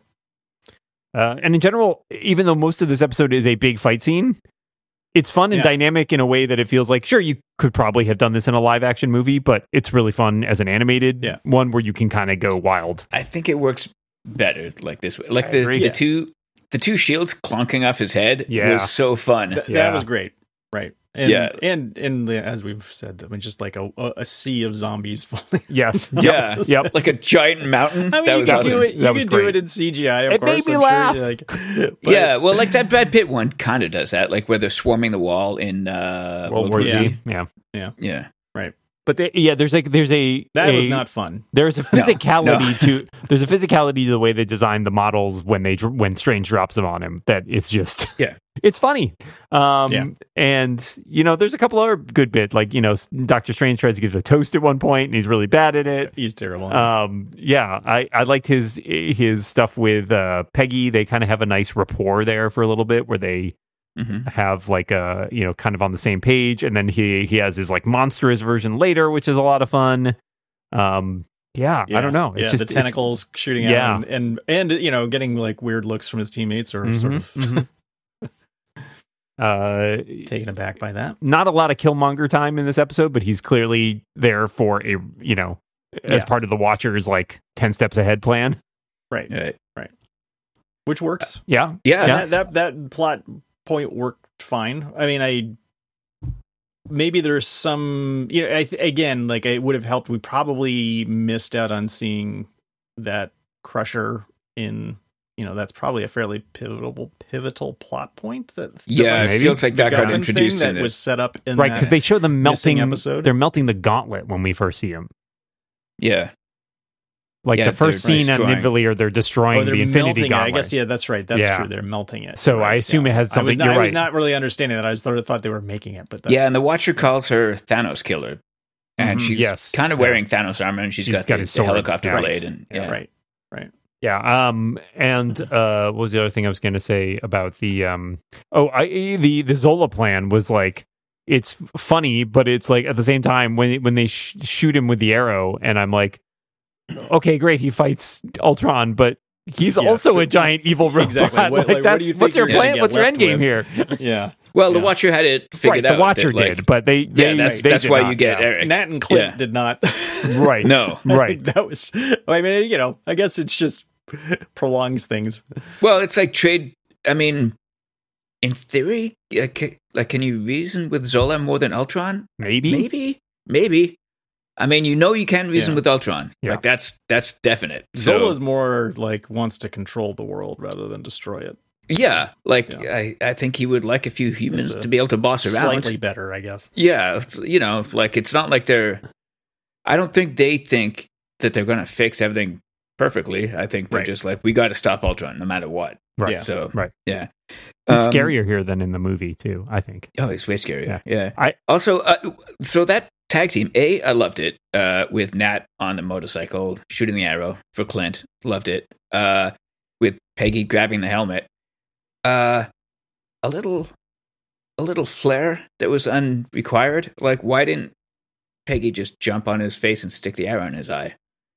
Uh, and in general, even though most of this episode is a big fight scene, it's fun and Yeah. dynamic in a way that it feels like, sure, you could probably have done this in a live action movie, but it's really fun as an animated Yeah. one where you can kind of go wild. I think it works better like this way. Like I the agree. the Yeah. two the two shields clonking off his head Yeah. was so fun. Th- Yeah. That was great, right? And, Yeah. and and the, as we've said, I mean, just like a a sea of zombies falling. Yes. Yeah. Yep. Like a giant mountain. I mean, that you was can awesome. do it. You That was can do great. it in C G I. Of It course, made me I'm laugh. Sure, like, but- Yeah, well, like that Brad Pitt one kind of does that, like where they're swarming the wall in uh, World War Yeah. Z. Yeah. Yeah, But they, yeah, there's like there's a that a- was not fun. There's a No, physicality no. to there's a physicality to the way they design the models when they dr- when Strange drops them on him that it's just Yeah. it's funny. Um Yeah. and you know there's a couple other good bit like you know Doctor Strange tries to give a toast at one point and he's really bad at it. He's terrible. Um yeah, I I liked his his stuff with uh Peggy. They kind of have a nice rapport there for a little bit where they hmm have like a you know kind of on the same page, and then he he has his like monstrous version later, which is a lot of fun. Um yeah, Yeah. I don't know. It's yeah, just the it's- tentacles shooting Yeah. out, and, and and you know, getting like weird looks from his teammates, or Mhm, sort of mhm. uh taken aback by that. not a lot of Killmonger time in this episode, but he's clearly there for a you know as Yeah. part of the Watcher's like ten steps ahead plan. Right, Right. which works. Yeah, Yeah, And that, that that plot point worked fine. I mean, I maybe there's some, you know, I th- again, like it would have helped. We probably missed out on seeing that Crusher in, you know, that's probably a fairly pivotal pivotal plot point. That yeah. It Maybe. feels like that got MacGuffin introduced thing in that it. was set up in right. that Because they show them missing melting. episode. They're melting the gauntlet when we first see him. Yeah, Like Yeah, the first they're scene at destroying- Nidavellir, they're destroying Oh, they're the Infinity melting it. Gauntlet. I guess yeah, that's right. That's Yeah. true. They're melting it. So I Right, assume yeah. it has I was something- not, you're I was right. not really understanding that. I sort of thought they were making it, but that's, yeah. And the Watcher calls her Thanos killer, and Mhm, she's yes. kind of Yeah. wearing Thanos armor, and she's She's got, got the, his the sword. helicopter Right. blade, and yeah, right, right. Yeah. Um. And uh, what was the other thing I was going to say about the um? Oh, I the the Zola plan was like it's funny, but it's like at the same time when when they sh- shoot him with the arrow, and I'm like, okay, great, he fights Ultron, but he's Yeah. also a giant evil robot. Exactly. What- Like, like, what that's do you think what's your you're gonna plan? get What's your left end game with? here? Yeah. Well, the Yeah. Watcher had it figured Right, out. the Watcher that, like, did, but they, they yeah, that's they that's did why not, you get yeah. Eric. Nat and Clint Yeah. did not. Right. No. Right. That was. I mean, you know, I guess it's just prolongs things. Well, it's like trade. I mean, in theory, like, like can you reason with Zola more than Ultron? Maybe. Maybe, maybe. I mean, you know, you can reason Yeah. with Ultron. Yeah. Like that's that's definite. So, Zola's more like wants to control the world rather than destroy it. yeah, like Yeah. I, I think he would like a few humans It's a to be able to boss around. Slightly better, I guess. Yeah, it's- you know, like it's not like they're. I don't think they think that they're going to fix everything perfectly. I think they're Right. just like, we got to stop Ultron no matter what. Right. Yeah. So Right. yeah, He's Um, scarier here than in the movie too, I think. Oh, it's way scarier. Yeah. Yeah. I- also, uh, so that tag team, A, I loved it. Uh, with Nat on the motorcycle shooting the arrow for Clint, loved it. Uh, with Peggy grabbing the helmet. Uh, a little, a little flare that was unrequired. Like, why didn't Peggy just jump on his face and stick the arrow in his eye?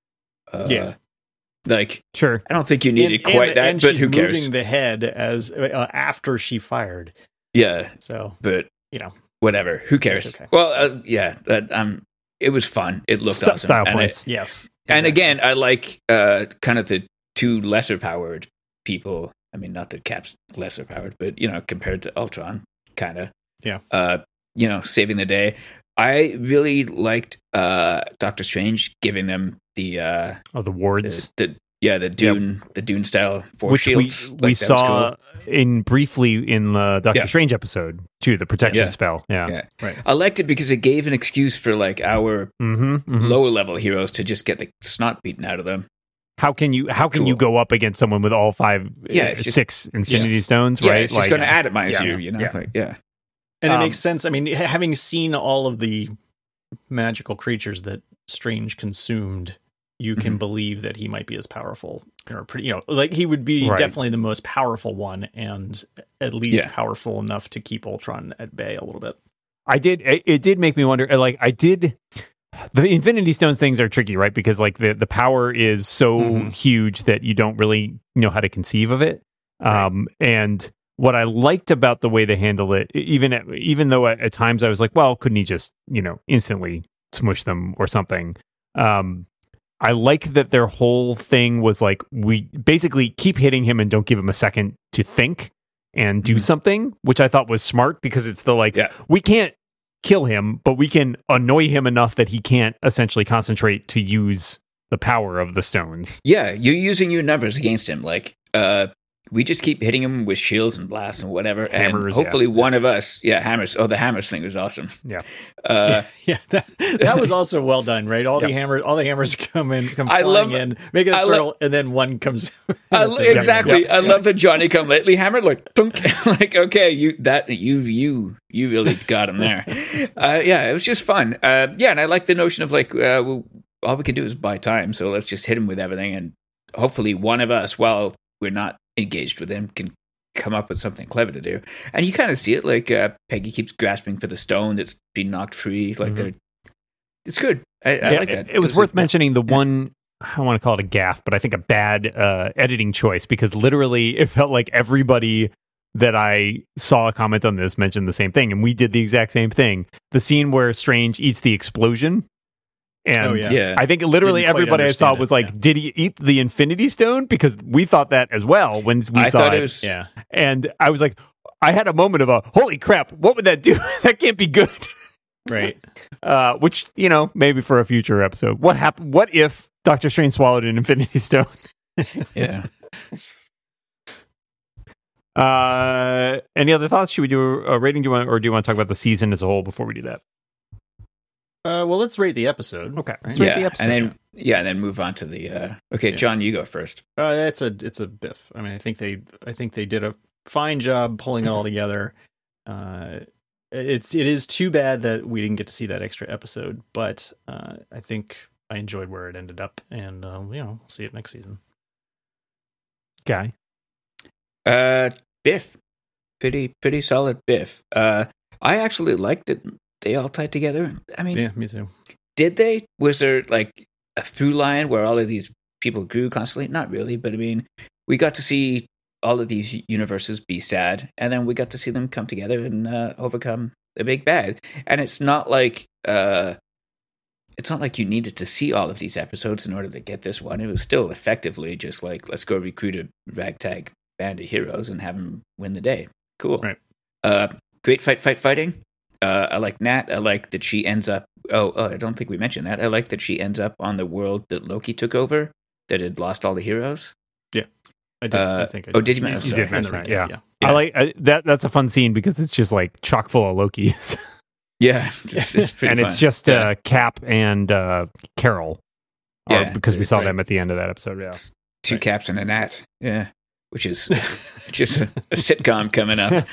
Uh, Yeah. Like, Sure. I don't think you needed And- quite and- that, and but she's who cares? moving the head as uh, after she fired. Yeah, So but you know, whatever. Who cares? It's okay. Well, uh, yeah, that, um, it was fun. It looked St- awesome. style And points. it- yes. And exactly. again, I like uh, kind of the two lesser powered people. I mean, not that Cap's lesser powered, but you know, compared to Ultron, kind of. Yeah. Uh, you know, saving the day. I really liked uh, Doctor Strange giving them the uh, Oh, the the, wards. the yeah the Dune the Dune style force Which shields. we, Like, we that was saw cool. in briefly in the Doctor Yeah. Strange episode too, the protection Yeah. spell. Yeah. Yeah. Right. I liked it because it gave an excuse for like our Mm-hmm, mm-hmm. lower level heroes to just get the snot beaten out of them. How can you how can you Cool. go up against someone with all five Yeah, uh, it's just- six Infinity Stones, Yeah, right? it's just Like, going to atomize yeah, you, you know? yeah. Like, yeah. And it Um, makes sense. I mean, ha- having seen all of the magical creatures that Strange consumed, you can Mhm. believe that he might be as powerful, or pretty, you know, like he would be Right. definitely the most powerful one, and at least Yeah. powerful enough to keep Ultron at bay a little bit. I did. It, it did make me wonder. uh, Like I did. The Infinity Stone things are tricky, right? Because like the the power is so Mhm. huge that you don't really know how to conceive of it. Um, and what I liked about the way they handle it, e- even at, even though at, at times I was like, well, couldn't he just you know instantly smush them or something? Um, I like that their whole thing was like we basically keep hitting him and don't give him a second to think and do Mhm. something, which I thought was smart because it's the like Yeah. we can't kill him, but we can annoy him enough that he can't essentially concentrate to use the power of the stones. Yeah, you're using your numbers against him. Like, uh, we just keep hitting him with shields and blasts and whatever. Hammers, and yeah. hopefully one of us, yeah, hammers. Oh, the hammers thing was awesome. Yeah. Uh, Yeah, that, that was also well done, right? All the Yep. hammers, all the hammers come in, come I flying love- in, make it a I circle, lo- and then one comes. I, with the- exactly. yeah, I love the Johnny come lately hammer. Like, dunk. Like, okay, you that you you you really got him there. Uh, yeah, it was just fun. Uh, yeah, and I like the notion of like, uh, well, all we can do is buy time, so let's just hit him with everything, and hopefully one of us, while we're not engaged with him, can come up with something clever to do. And you kind of see it. Like uh, Peggy keeps grasping for the stone that's been knocked free. Like Mhm. they're, it's good. I, I Yeah, like that. It, it was worth a- mentioning the one, I don't want to call it a gaffe, but I think a bad uh, editing choice because literally it felt like everybody that I saw a comment on this mentioned the same thing. And we did the exact same thing. The scene where Strange eats the explosion. And Oh, yeah. Yeah. I think literally Didn't quite everybody I saw understand it, was like, yeah. did he eat the Infinity Stone? Because we thought that as well when we I saw thought it. it was. Yeah, And I was like, I had a moment of a, holy crap, what would that do? That can't be good. right. Uh, which, you know, maybe for a future episode. What happened? What if Doctor Strange swallowed an Infinity Stone? Yeah. Uh, any other thoughts? Should we do a rating? Do you want, or do you want to talk about the season as a whole before we do that? Uh, well, let's rate the episode. Okay. Right? rate Yeah, the episode. and then yeah, and then move on to the. Uh, okay, Yeah. John, you go first. Uh, it's a it's a biff. I mean, I think they I think they did a fine job pulling it all together. Uh, it's it is too bad that we didn't get to see that extra episode, but uh, I think I enjoyed where it ended up, and uh, you know, we'll see it next season. Guy? Uh, Biff. Pretty, pretty solid Biff. Uh, I actually liked it. They all tied together. I mean, Yeah, me too. did they? Was there like a through line where all of these people grew constantly? Not really, but I mean, we got to see all of these universes be sad, and then we got to see them come together and uh, overcome the big bad. And it's not like uh, it's not like you needed to see all of these episodes in order to get this one. It was still effectively just like, let's go recruit a ragtag band of heroes and have them win the day. Cool. Right. Uh, great fight, fight, fighting. Uh, I like Nat. I like that she ends up. Oh, oh, I don't think we mentioned that. I like that she ends up on the world that Loki took over, that had lost all the heroes. Yeah, I did. Uh, I think. I oh, did you mention- You sorry. did mention Right, that, yeah. yeah. I like I, that. That's a fun scene because it's just like chock full of Lokis, Yeah, it's, it's pretty and fun. it's just Yeah. uh, Cap and uh, Carol. Or- Yeah, because we saw it's- them at the end of that episode. Yeah, It's two Right. caps and a Nat. Yeah, which is just a, a sitcom coming up.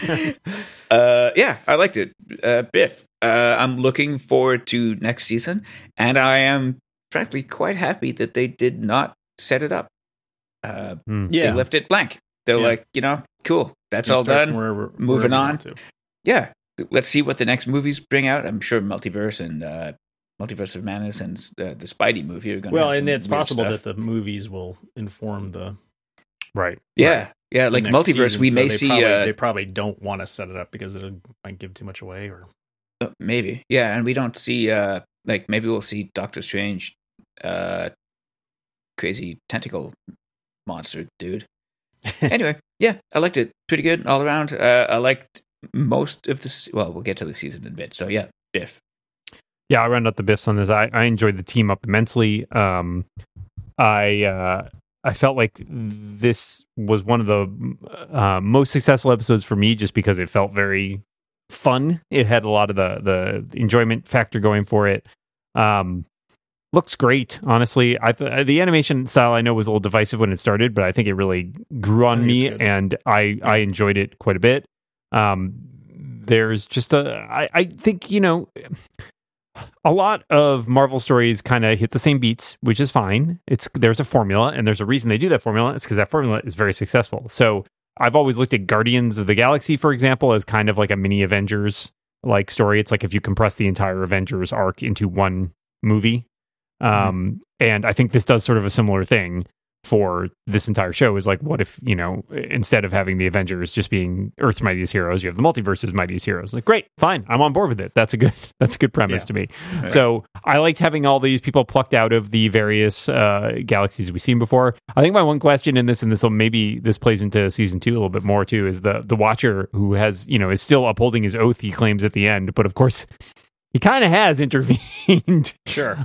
Uh, yeah, I liked it. Uh, Biff. Uh, I'm looking forward to next season, and I am frankly quite happy that they did not set it up. Uh, Hmm. They Yeah, left it blank. They're Yeah. like, you know, cool. That's Can all start done. from wherever- Moving wherever you on. want to. Yeah, let's see what the next movies bring out. I'm sure Multiverse and uh, Multiverse of Madness and uh, the Spidey movie are going to. Well, have and some it's weird possible stuff. that the movies will inform the right. Yeah, Right. yeah, the like next Multiverse, season, we so may they see. Probably, uh, they probably don't want to set it up because it might give too much away. Or Uh, maybe, yeah, and we don't see uh like maybe we'll see Doctor Strange, uh, crazy tentacle monster dude. Anyway, yeah, I liked it. Pretty good all around. Uh, I liked most of this. Well, we'll get to the season in a bit. So yeah, Biff. Yeah, I round up the Biffs on this. I, I enjoyed the team up immensely. Um, I uh, I felt like this was one of the uh, most successful episodes for me, just because it felt very fun. It had a lot of the the enjoyment factor going for it. Um, looks great, honestly. I th- the animation style I know was a little divisive when it started, but I think it really grew on I think me, it's good. and I I enjoyed it quite a bit. Um, there's just a I I think you know. A lot of Marvel stories kind of hit the same beats, which is fine. It's there's a formula, and there's a reason they do that formula. It's because that formula is very successful. So I've always looked at Guardians of the Galaxy, for example, as kind of like a mini Avengers like story. It's like if you compress the entire Avengers arc into one movie. Um, and I think this does sort of a similar thing for this entire show. Is like, what if, you know, instead of having the Avengers just being Earth's mightiest heroes, you have the multiverse's mightiest heroes. Like, great, fine, I'm on board with it. That's a good that's a good premise Yeah. to me. Right. So I liked having all these people plucked out of the various uh, galaxies we've seen before. I think my one question in this, and this will maybe this plays into season two a little bit more too, is the the Watcher, who has, you know, is still upholding his oath he claims at the end, but of course he kind of has intervened. sure.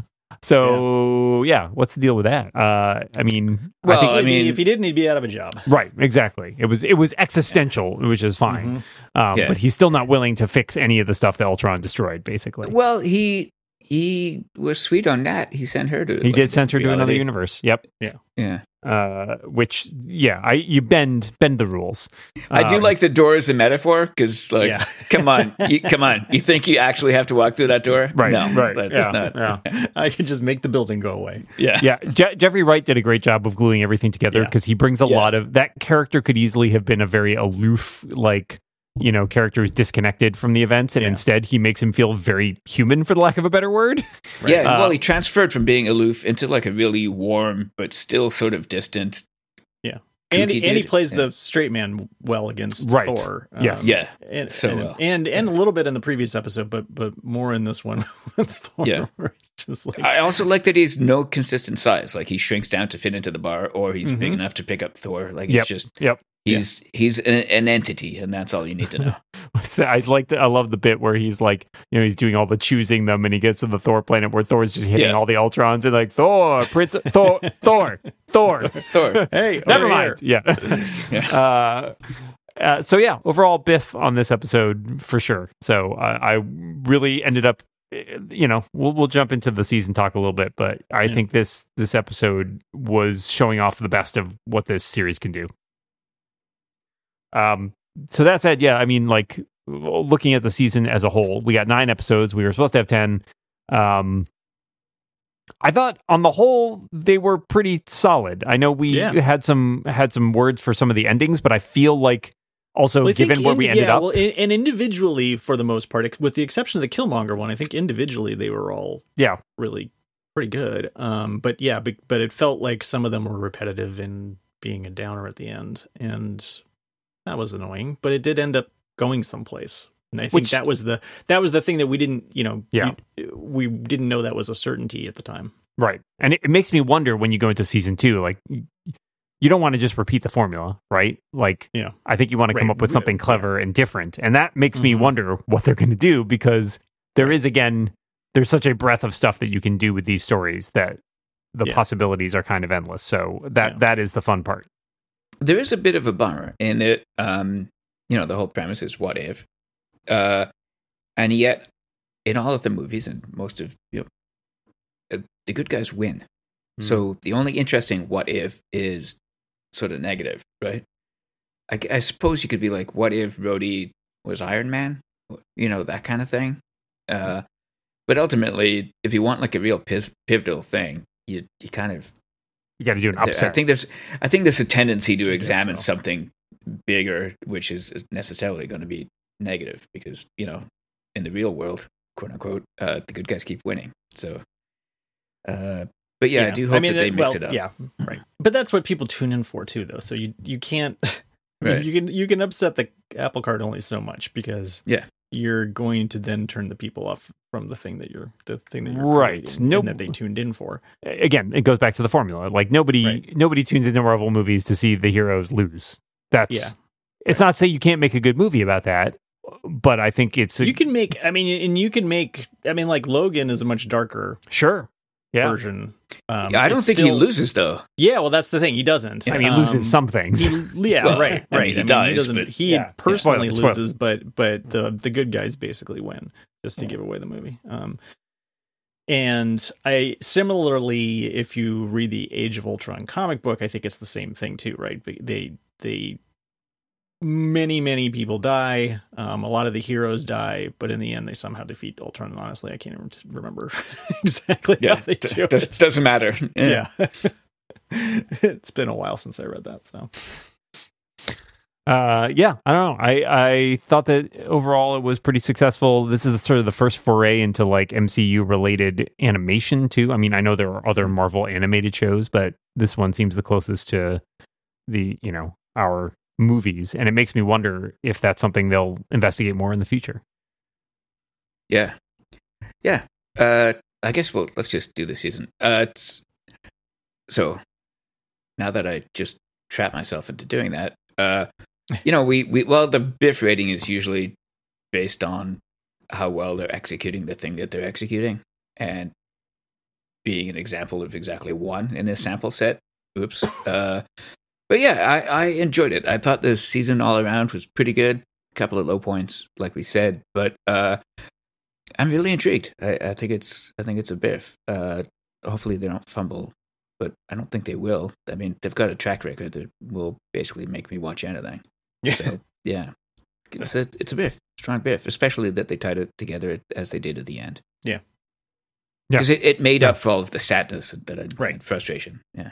So yeah. what's the deal with that? Uh, I mean, Well, I think I mean- if he didn't, he'd be out of a job. right, exactly. It was it was existential, which is fine. Um, Yeah. But he's still not willing to fix any of the stuff that Ultron destroyed. Basically, Well, he he was sweet on that. He sent her to. he did send her to another reality. universe. Yep. Yeah, Uh, which yeah, I you bend bend the rules. I do Um, like the door as a metaphor because, like, Yeah. come on, you, come on, you think you actually have to walk through that door? Right, no, right, that's yeah, not. yeah. I could just make the building go away. Yeah, yeah, Je- Jeffrey Wright did a great job of gluing everything together Yeah. because he brings a Yeah. lot of that character could easily have been a very aloof, like, you know, character who's disconnected from the events, and Yeah. instead he makes him feel very human, for the lack of a better word. yeah. Uh, well, he transferred from being aloof into like a really warm but still sort of distant. Yeah. kooky And, he- and he dude. plays Yeah. the straight man well against Right. Thor. Um, Yes. Yeah, and, so and, well. and and a little bit in the previous episode, but but more in this one with Thor. Yeah. where it's just like I also like that he's no consistent size. Like he shrinks down to fit into the bar, or he's big Mhm. enough to pick up Thor. Like Yep. it's just Yep. he's he's an, an entity, and that's all you need to know. I like the, I love the bit where he's like, you know, he's doing all the choosing them, and he gets to the Thor planet where Thor's just hitting Yeah. all the Ultrons and like Thor, Prince, Thor, Thor, Thor. Thor. hey, Never over mind. here. Yeah. Yeah. Uh, uh, so yeah, overall Biff on this episode for sure. So uh, I really ended up, uh, you know, we'll we'll jump into the season talk a little bit, but I Yeah. think this this episode was showing off the best of what this series can do. Um. So that said, yeah, I mean, like looking at the season as a whole, we got nine episodes. We were supposed to have ten. Um. I thought on the whole they were pretty solid. I know we Yeah. had some had some words for some of the endings, but I feel like also Well, I given think where in- we ended yeah, up, well, in- and individually, for the most part, with the exception of the Killmonger one, I think individually they were all yeah, really pretty good. Um, but yeah, but, but it felt like some of them were repetitive in being a downer at the end, and that was annoying. But it did end up going someplace, and I think Which- that was the that was the thing that we didn't, you know, Yeah. we, we didn't know that was a certainty at the time. right. And it, it makes me wonder when you go into season two, like you don't want to just repeat the formula, right? Like, Yeah. I think you want to come Right. up with something Yeah. clever and different, and that makes me Mhm. wonder what they're going to do because there is again there's such a breadth of stuff that you can do with these stories that the Yeah. possibilities are kind of endless. So that Yeah. that is the fun part. There is a bit of a bummer in that, um, you know, the whole premise is what if, uh, and yet in all of the movies and most of you know, uh, the good guys win. So the only interesting what if is sort of negative, right? I, I suppose you could be like, what if Rhodey was Iron Man? You know, that kind of thing. Uh, but ultimately, if you want like a real piv- pivotal thing, you you kind of You got to do an I upset. think there's I think there's a tendency to guess examine so. something bigger, which is necessarily going to be negative because you know in the real world, quote unquote, uh, the good guys keep winning. So, uh, but yeah, I do hope that they mix well, it up. Yeah, right. But that's what people tune in for too, though. So you you can't Right. you can you can upset the apple cart only so much because Yeah. you're going to then turn the people off from the thing that you're the thing that you're Right. creating Nope. and that they tuned in for. Again, it goes back to the formula. Like nobody Right. nobody tunes into Marvel movies to see the heroes lose. That's Yeah. It's not to say you can't make a good movie about that, but I think it's a, You can make, I mean, and you can make, I mean, like Logan is a much darker sure. Yeah. version. Um, Yeah, I don't it's think he still- loses though. Yeah, well, that's the thing. He doesn't. I mean, he Um, loses some things. he- yeah, Well, right, I mean, right. he dies, doesn't. but- He Yeah. personally Spoiler, spoiler. loses, but but the the good guys basically win, just to give away the movie. Um, and I similarly, if you read the Age of Ultron comic book, I think it's the same thing too, right? They they many many people die. Um, a lot of the heroes die, but in the end, they somehow defeat Ultron. And honestly, I can't even remember exactly Yeah, how they d- do does, it. doesn't matter. Yeah. It's been a while since I read that, so Uh, yeah, I don't know. I, I thought that overall it was pretty successful. This is sort of the first foray into like M C U related animation too. I mean, I know there are other Marvel animated shows, but this one seems the closest to the, you know, our movies. And it makes me wonder if that's something they'll investigate more in the future. Yeah. Yeah. Uh, I guess we'll let's just do the season. Uh, it's, so now that I just trapped myself into doing that, uh, you know, we, we well, the Biff rating is usually based on how well they're executing the thing that they're executing, and being an example of exactly one in this sample set. Oops. Uh, but yeah, I, I enjoyed it. I thought the season all around was pretty good. A couple of low points, like we said, but uh, I'm really intrigued. I, I think it's I think it's a Biff. Uh, hopefully they don't fumble, but I don't think they will. I mean, they've got a track record that will basically make me watch anything. yeah. So yeah, it's a it's a Biff, strong Biff, especially that they tied it together as they did at the end. Yeah. Yeah. Because it, it made Yeah. up for all of the sadness that I Right. and frustration. Yeah.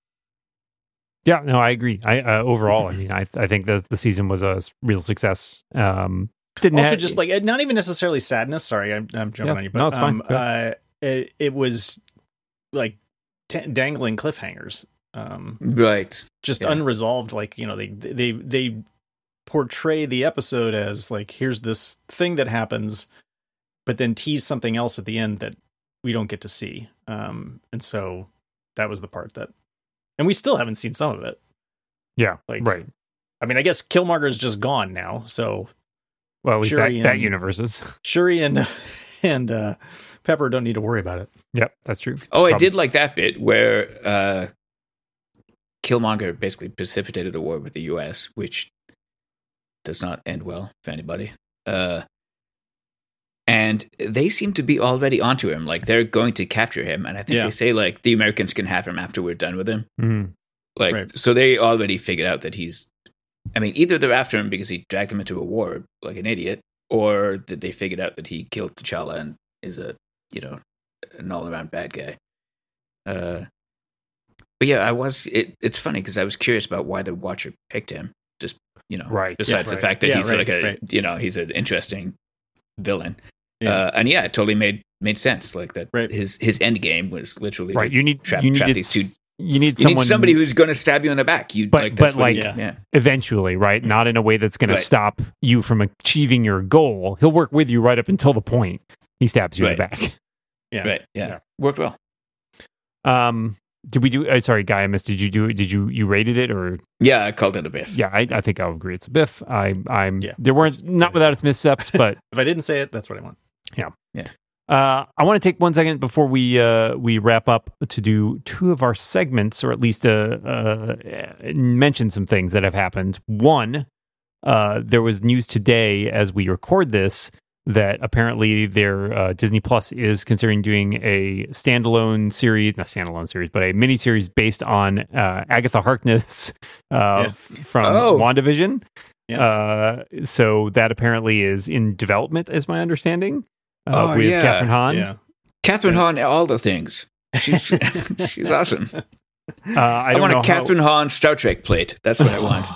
Yeah, no, I agree. I uh, overall, I mean, I I think the the season was a real success. Um, didn't Also, have- just like not even necessarily sadness. Sorry, I'm, I'm jumping Yeah, on you, but no, it's fine. um, Go uh, it, it was like t- dangling cliffhangers, um, Right. just Yeah. unresolved. Like you know, they they they portray the episode as like here's this thing that happens, but then tease something else at the end that we don't get to see. Um, and so that was the part that, and we still haven't seen some of it. yeah, like- right. I mean, I guess Killmonger is just gone now, so Well, at least Shuri that, that and- universe is. Shuri and and uh, Pepper don't need to worry about it. Yep, that's true. Oh, I Probably- did like that bit where uh, Killmonger basically precipitated the war with the U S, which does not end well for anybody. Uh, and they seem to be already onto him, like they're going to capture him. And I think Yeah. they say like the Americans can have him after we're done with him. Mhm. Like, Right. so they already figured out that he's. I mean, either they're after him because he dragged them into a war like an idiot, or that they figured out that he killed T'Challa and is a you know an all around bad guy. Uh, but yeah, I was. It, it's funny because I was curious about why the Watcher picked him. Just you know, Right. Besides Yeah, the right. fact that Yeah, he's right, like a, right. you know, he's an interesting villain. Yeah. Uh, and yeah, it totally made made sense. Like that, Right. his his end game was literally Right. to You need trap, you trap need these two. You need You someone need somebody who's going to stab you in the back. You But- like, that's but, what he- like- yeah. eventually, right? Not in a way that's going Right. to stop you from achieving your goal. He'll work with you right up until the point he stabs you in the Right. back. Yeah. Right. Yeah. Yeah. Worked well. Um, did we do? Uh, sorry, Guy, I missed. Did you do? Did you you rated it or? Yeah, I called it a biff. Yeah, I, I think I'll agree. It's a biff. I I'm Yeah. there weren't It's- not without its missteps, but If I didn't say it, that's what I want. uh, I want to take one second before we uh we wrap up to do two of our segments, or at least uh, uh mention some things that have happened. One, uh, there was news today as we record this that apparently their uh, Disney Plus is considering doing a standalone series, not standalone series, but a mini series based on uh, Agatha Harkness uh, Yeah. f- from Oh. WandaVision. Yeah. Uh, so that apparently is in development, is my understanding. Uh, Oh, with yeah. Catherine Hahn. Yeah. Catherine Hahn, all the things. She's she's awesome. Uh, I, I, don't want know a Catherine Hahn Star Trek plate. That's what I want.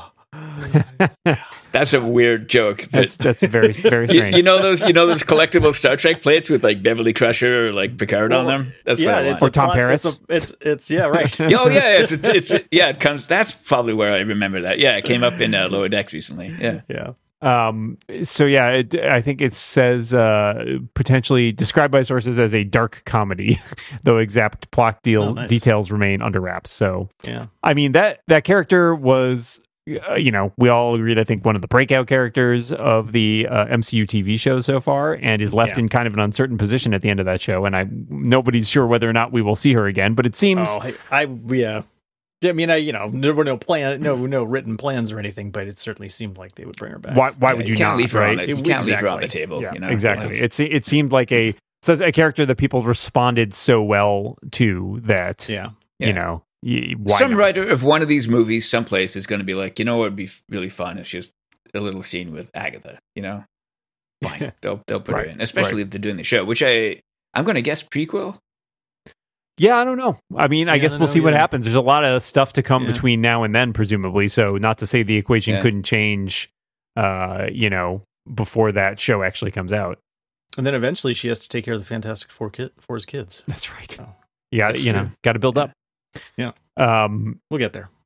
how- That's a weird joke. But that's that's very very you, strange. you know those you know those collectible Star Trek plates with like Beverly Crusher or like Picard on them. That's yeah, what I it's want. Or a Tom plot- Paris. It's, a, it's it's yeah, right. Oh yeah, it's, it's it's yeah. It comes. That's probably where I remember that. Yeah, it came up in uh, Lower Decks recently. Yeah. yeah. Um, so yeah, it, I think it says uh, potentially described by sources as a dark comedy, though exact plot deal Oh, nice. details remain under wraps. So Yeah. I mean that that character was, uh, you know, we all agreed I think one of the breakout characters of the uh, M C U T V show so far, and is left Yeah. in kind of an uncertain position at the end of that show. And I nobody's sure whether or not we will see her again, but it seems. Oh, I, I yeah. I mean, I you know there were no plan, no no written plans or anything, but it certainly seemed like they would bring her back. Why? Why Yeah, would you, can't not? leave her right? on the, you It- can't leave her on the exactly. table. Yeah, you know exactly. Like, It's it seemed like a such a character that people responded so well to that Yeah. Yeah. you know y- why some not? writer of one of these movies, someplace, is going to be like, you know, what would be f- really fun? It's just a little scene with Agatha. You know, fine, they'll they'll put Right, her in, especially if they're doing the show, which I I'm going to guess prequel. Yeah, I don't know. I mean, I Yeah, I guess don't we'll know see what either. happens. There's a lot of stuff to come Yeah. between now and then, presumably. So, not to say the equation Yeah. couldn't change, uh, you know, before that show actually comes out. And then eventually she has to take care of the Fantastic Four kid, Four's kids. That's right. Oh. Yeah, That's you know, true. got to build up. Yeah. Um, We'll get there.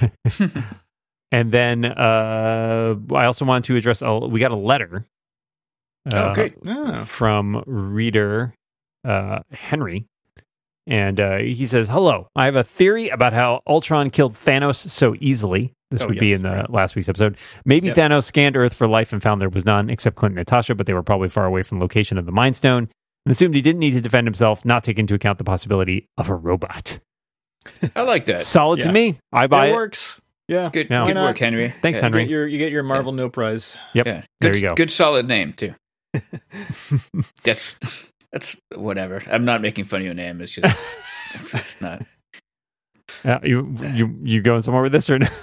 and then uh, I also wanted to address. A, we got a letter. Oh, great. Oh. From reader uh, Henry. And uh, he says, hello, I have a theory about how Ultron killed Thanos so easily. This Oh, would be yes, in the right. last week's episode. Maybe Yep. Thanos scanned Earth for life and found there was none, except Clint and Natasha, but they were probably far away from the location of the Mind Stone, and assumed he didn't need to defend himself, not take into account the possibility of a robot. I like that. Solid to Yeah. me. I buy It it. works. Yeah. Good, Yeah. good Why not? work, Henry. Thanks, yeah. Henry. You get your, you get your Marvel no prize. Yep. Yeah, There good, you go. Good, solid name too. That's that's whatever. I'm not making fun of your name. It's just it's just not. Uh, you, you, you going somewhere with this or no?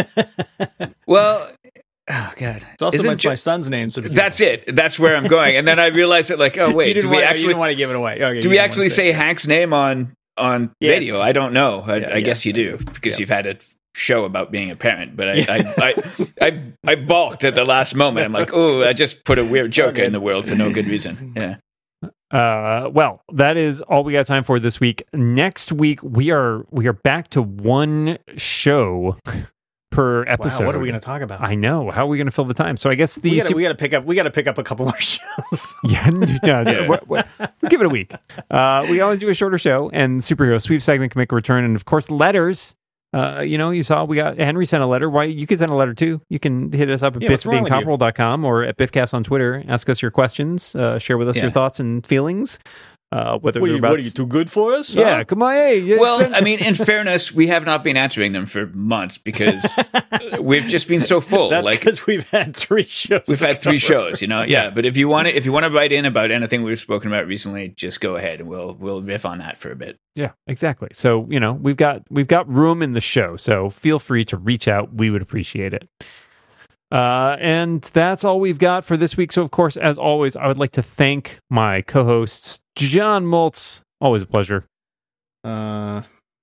Well, oh god, It's also Isn't my, ju- my son's name. So that's it. That's where I'm going. And then I realized that, like, oh you wait, didn't do we want, you actually didn't want to give it away. Okay, do you we didn't actually want to say Hank's name on on Yeah, radio? I don't know. I, Yeah, I guess yeah. you do because Yeah. you've had a show about being a parent. But I Yeah. I, I, I I balked at the last moment. I'm like, oh, I just put a weird joke Okay. in the world for no good reason. Yeah. Uh, well, that is all we got time for this week. Next week we are we are back to one show per episode. Wow, what are we going to talk about? I know. How are we going to fill the time? So I guess the we got super- to pick up. We got to pick up a couple more shows. yeah, yeah, Yeah. we're- we're- we'll give it a week. Uh, we always do a shorter show, and superhero sweep segment can make a return, and of course letters. Uh, you know, you saw we got Henry sent a letter. Why you can send a letter too? You can hit us up at Yeah, what's wrong with you? biff dot com or at biffcast on Twitter. Ask us your questions. Uh, share with us your Yeah. thoughts and feelings. Uh, whether What are, they're you, about what are you too good for us? yeah, Huh? come on, hey. yeah, Well, send- I mean, in fairness, we have not been answering them for months because we've just been so full. That's like because we've had three shows. we've to had three cover. shows, you know. Yeah, but if you want to, if you want to write in about anything we've spoken about recently, just go ahead and we'll we'll riff on that for a bit. yeah, exactly. So you know, we've got we've got room in the show. So feel free to reach out. We would appreciate it. Uh, and that's all we've got for this week. So, of course, as always, I would like to thank my co-hosts, John Moltz. Always a pleasure. Uh,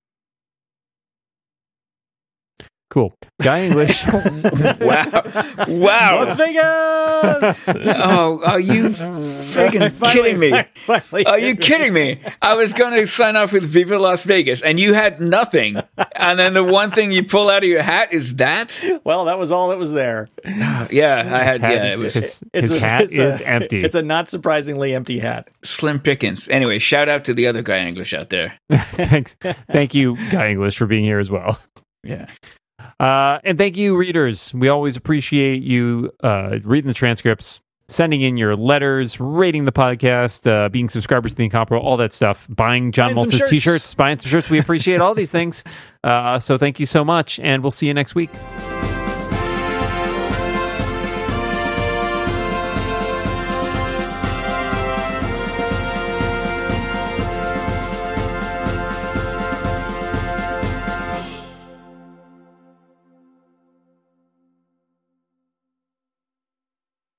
Cool. Guy English. Wow. Wow. Las Vegas! Oh, are you freaking Finally, kidding me? finally. Are you kidding me? I was going to sign off with Viva Las Vegas, and you had nothing. And then the one thing you pull out of your hat is that? Well, that was all that was there. Yeah, I had, hat yeah, is- it was his, his hat it's is a, empty. It's a not surprisingly empty hat. slim pickings. Anyway, shout out to the other guy English out there. Thanks. Thank you, Guy English, for being here as well. Yeah. Uh, and thank you, readers. We always appreciate you uh, reading the transcripts, sending in your letters, rating the podcast, uh, being subscribers to the Incomparable, all that stuff, buying John Buying some Maltz's shirts. t-shirts, buying some shirts. We appreciate all these things. Uh, so thank you so much, and we'll see you next week.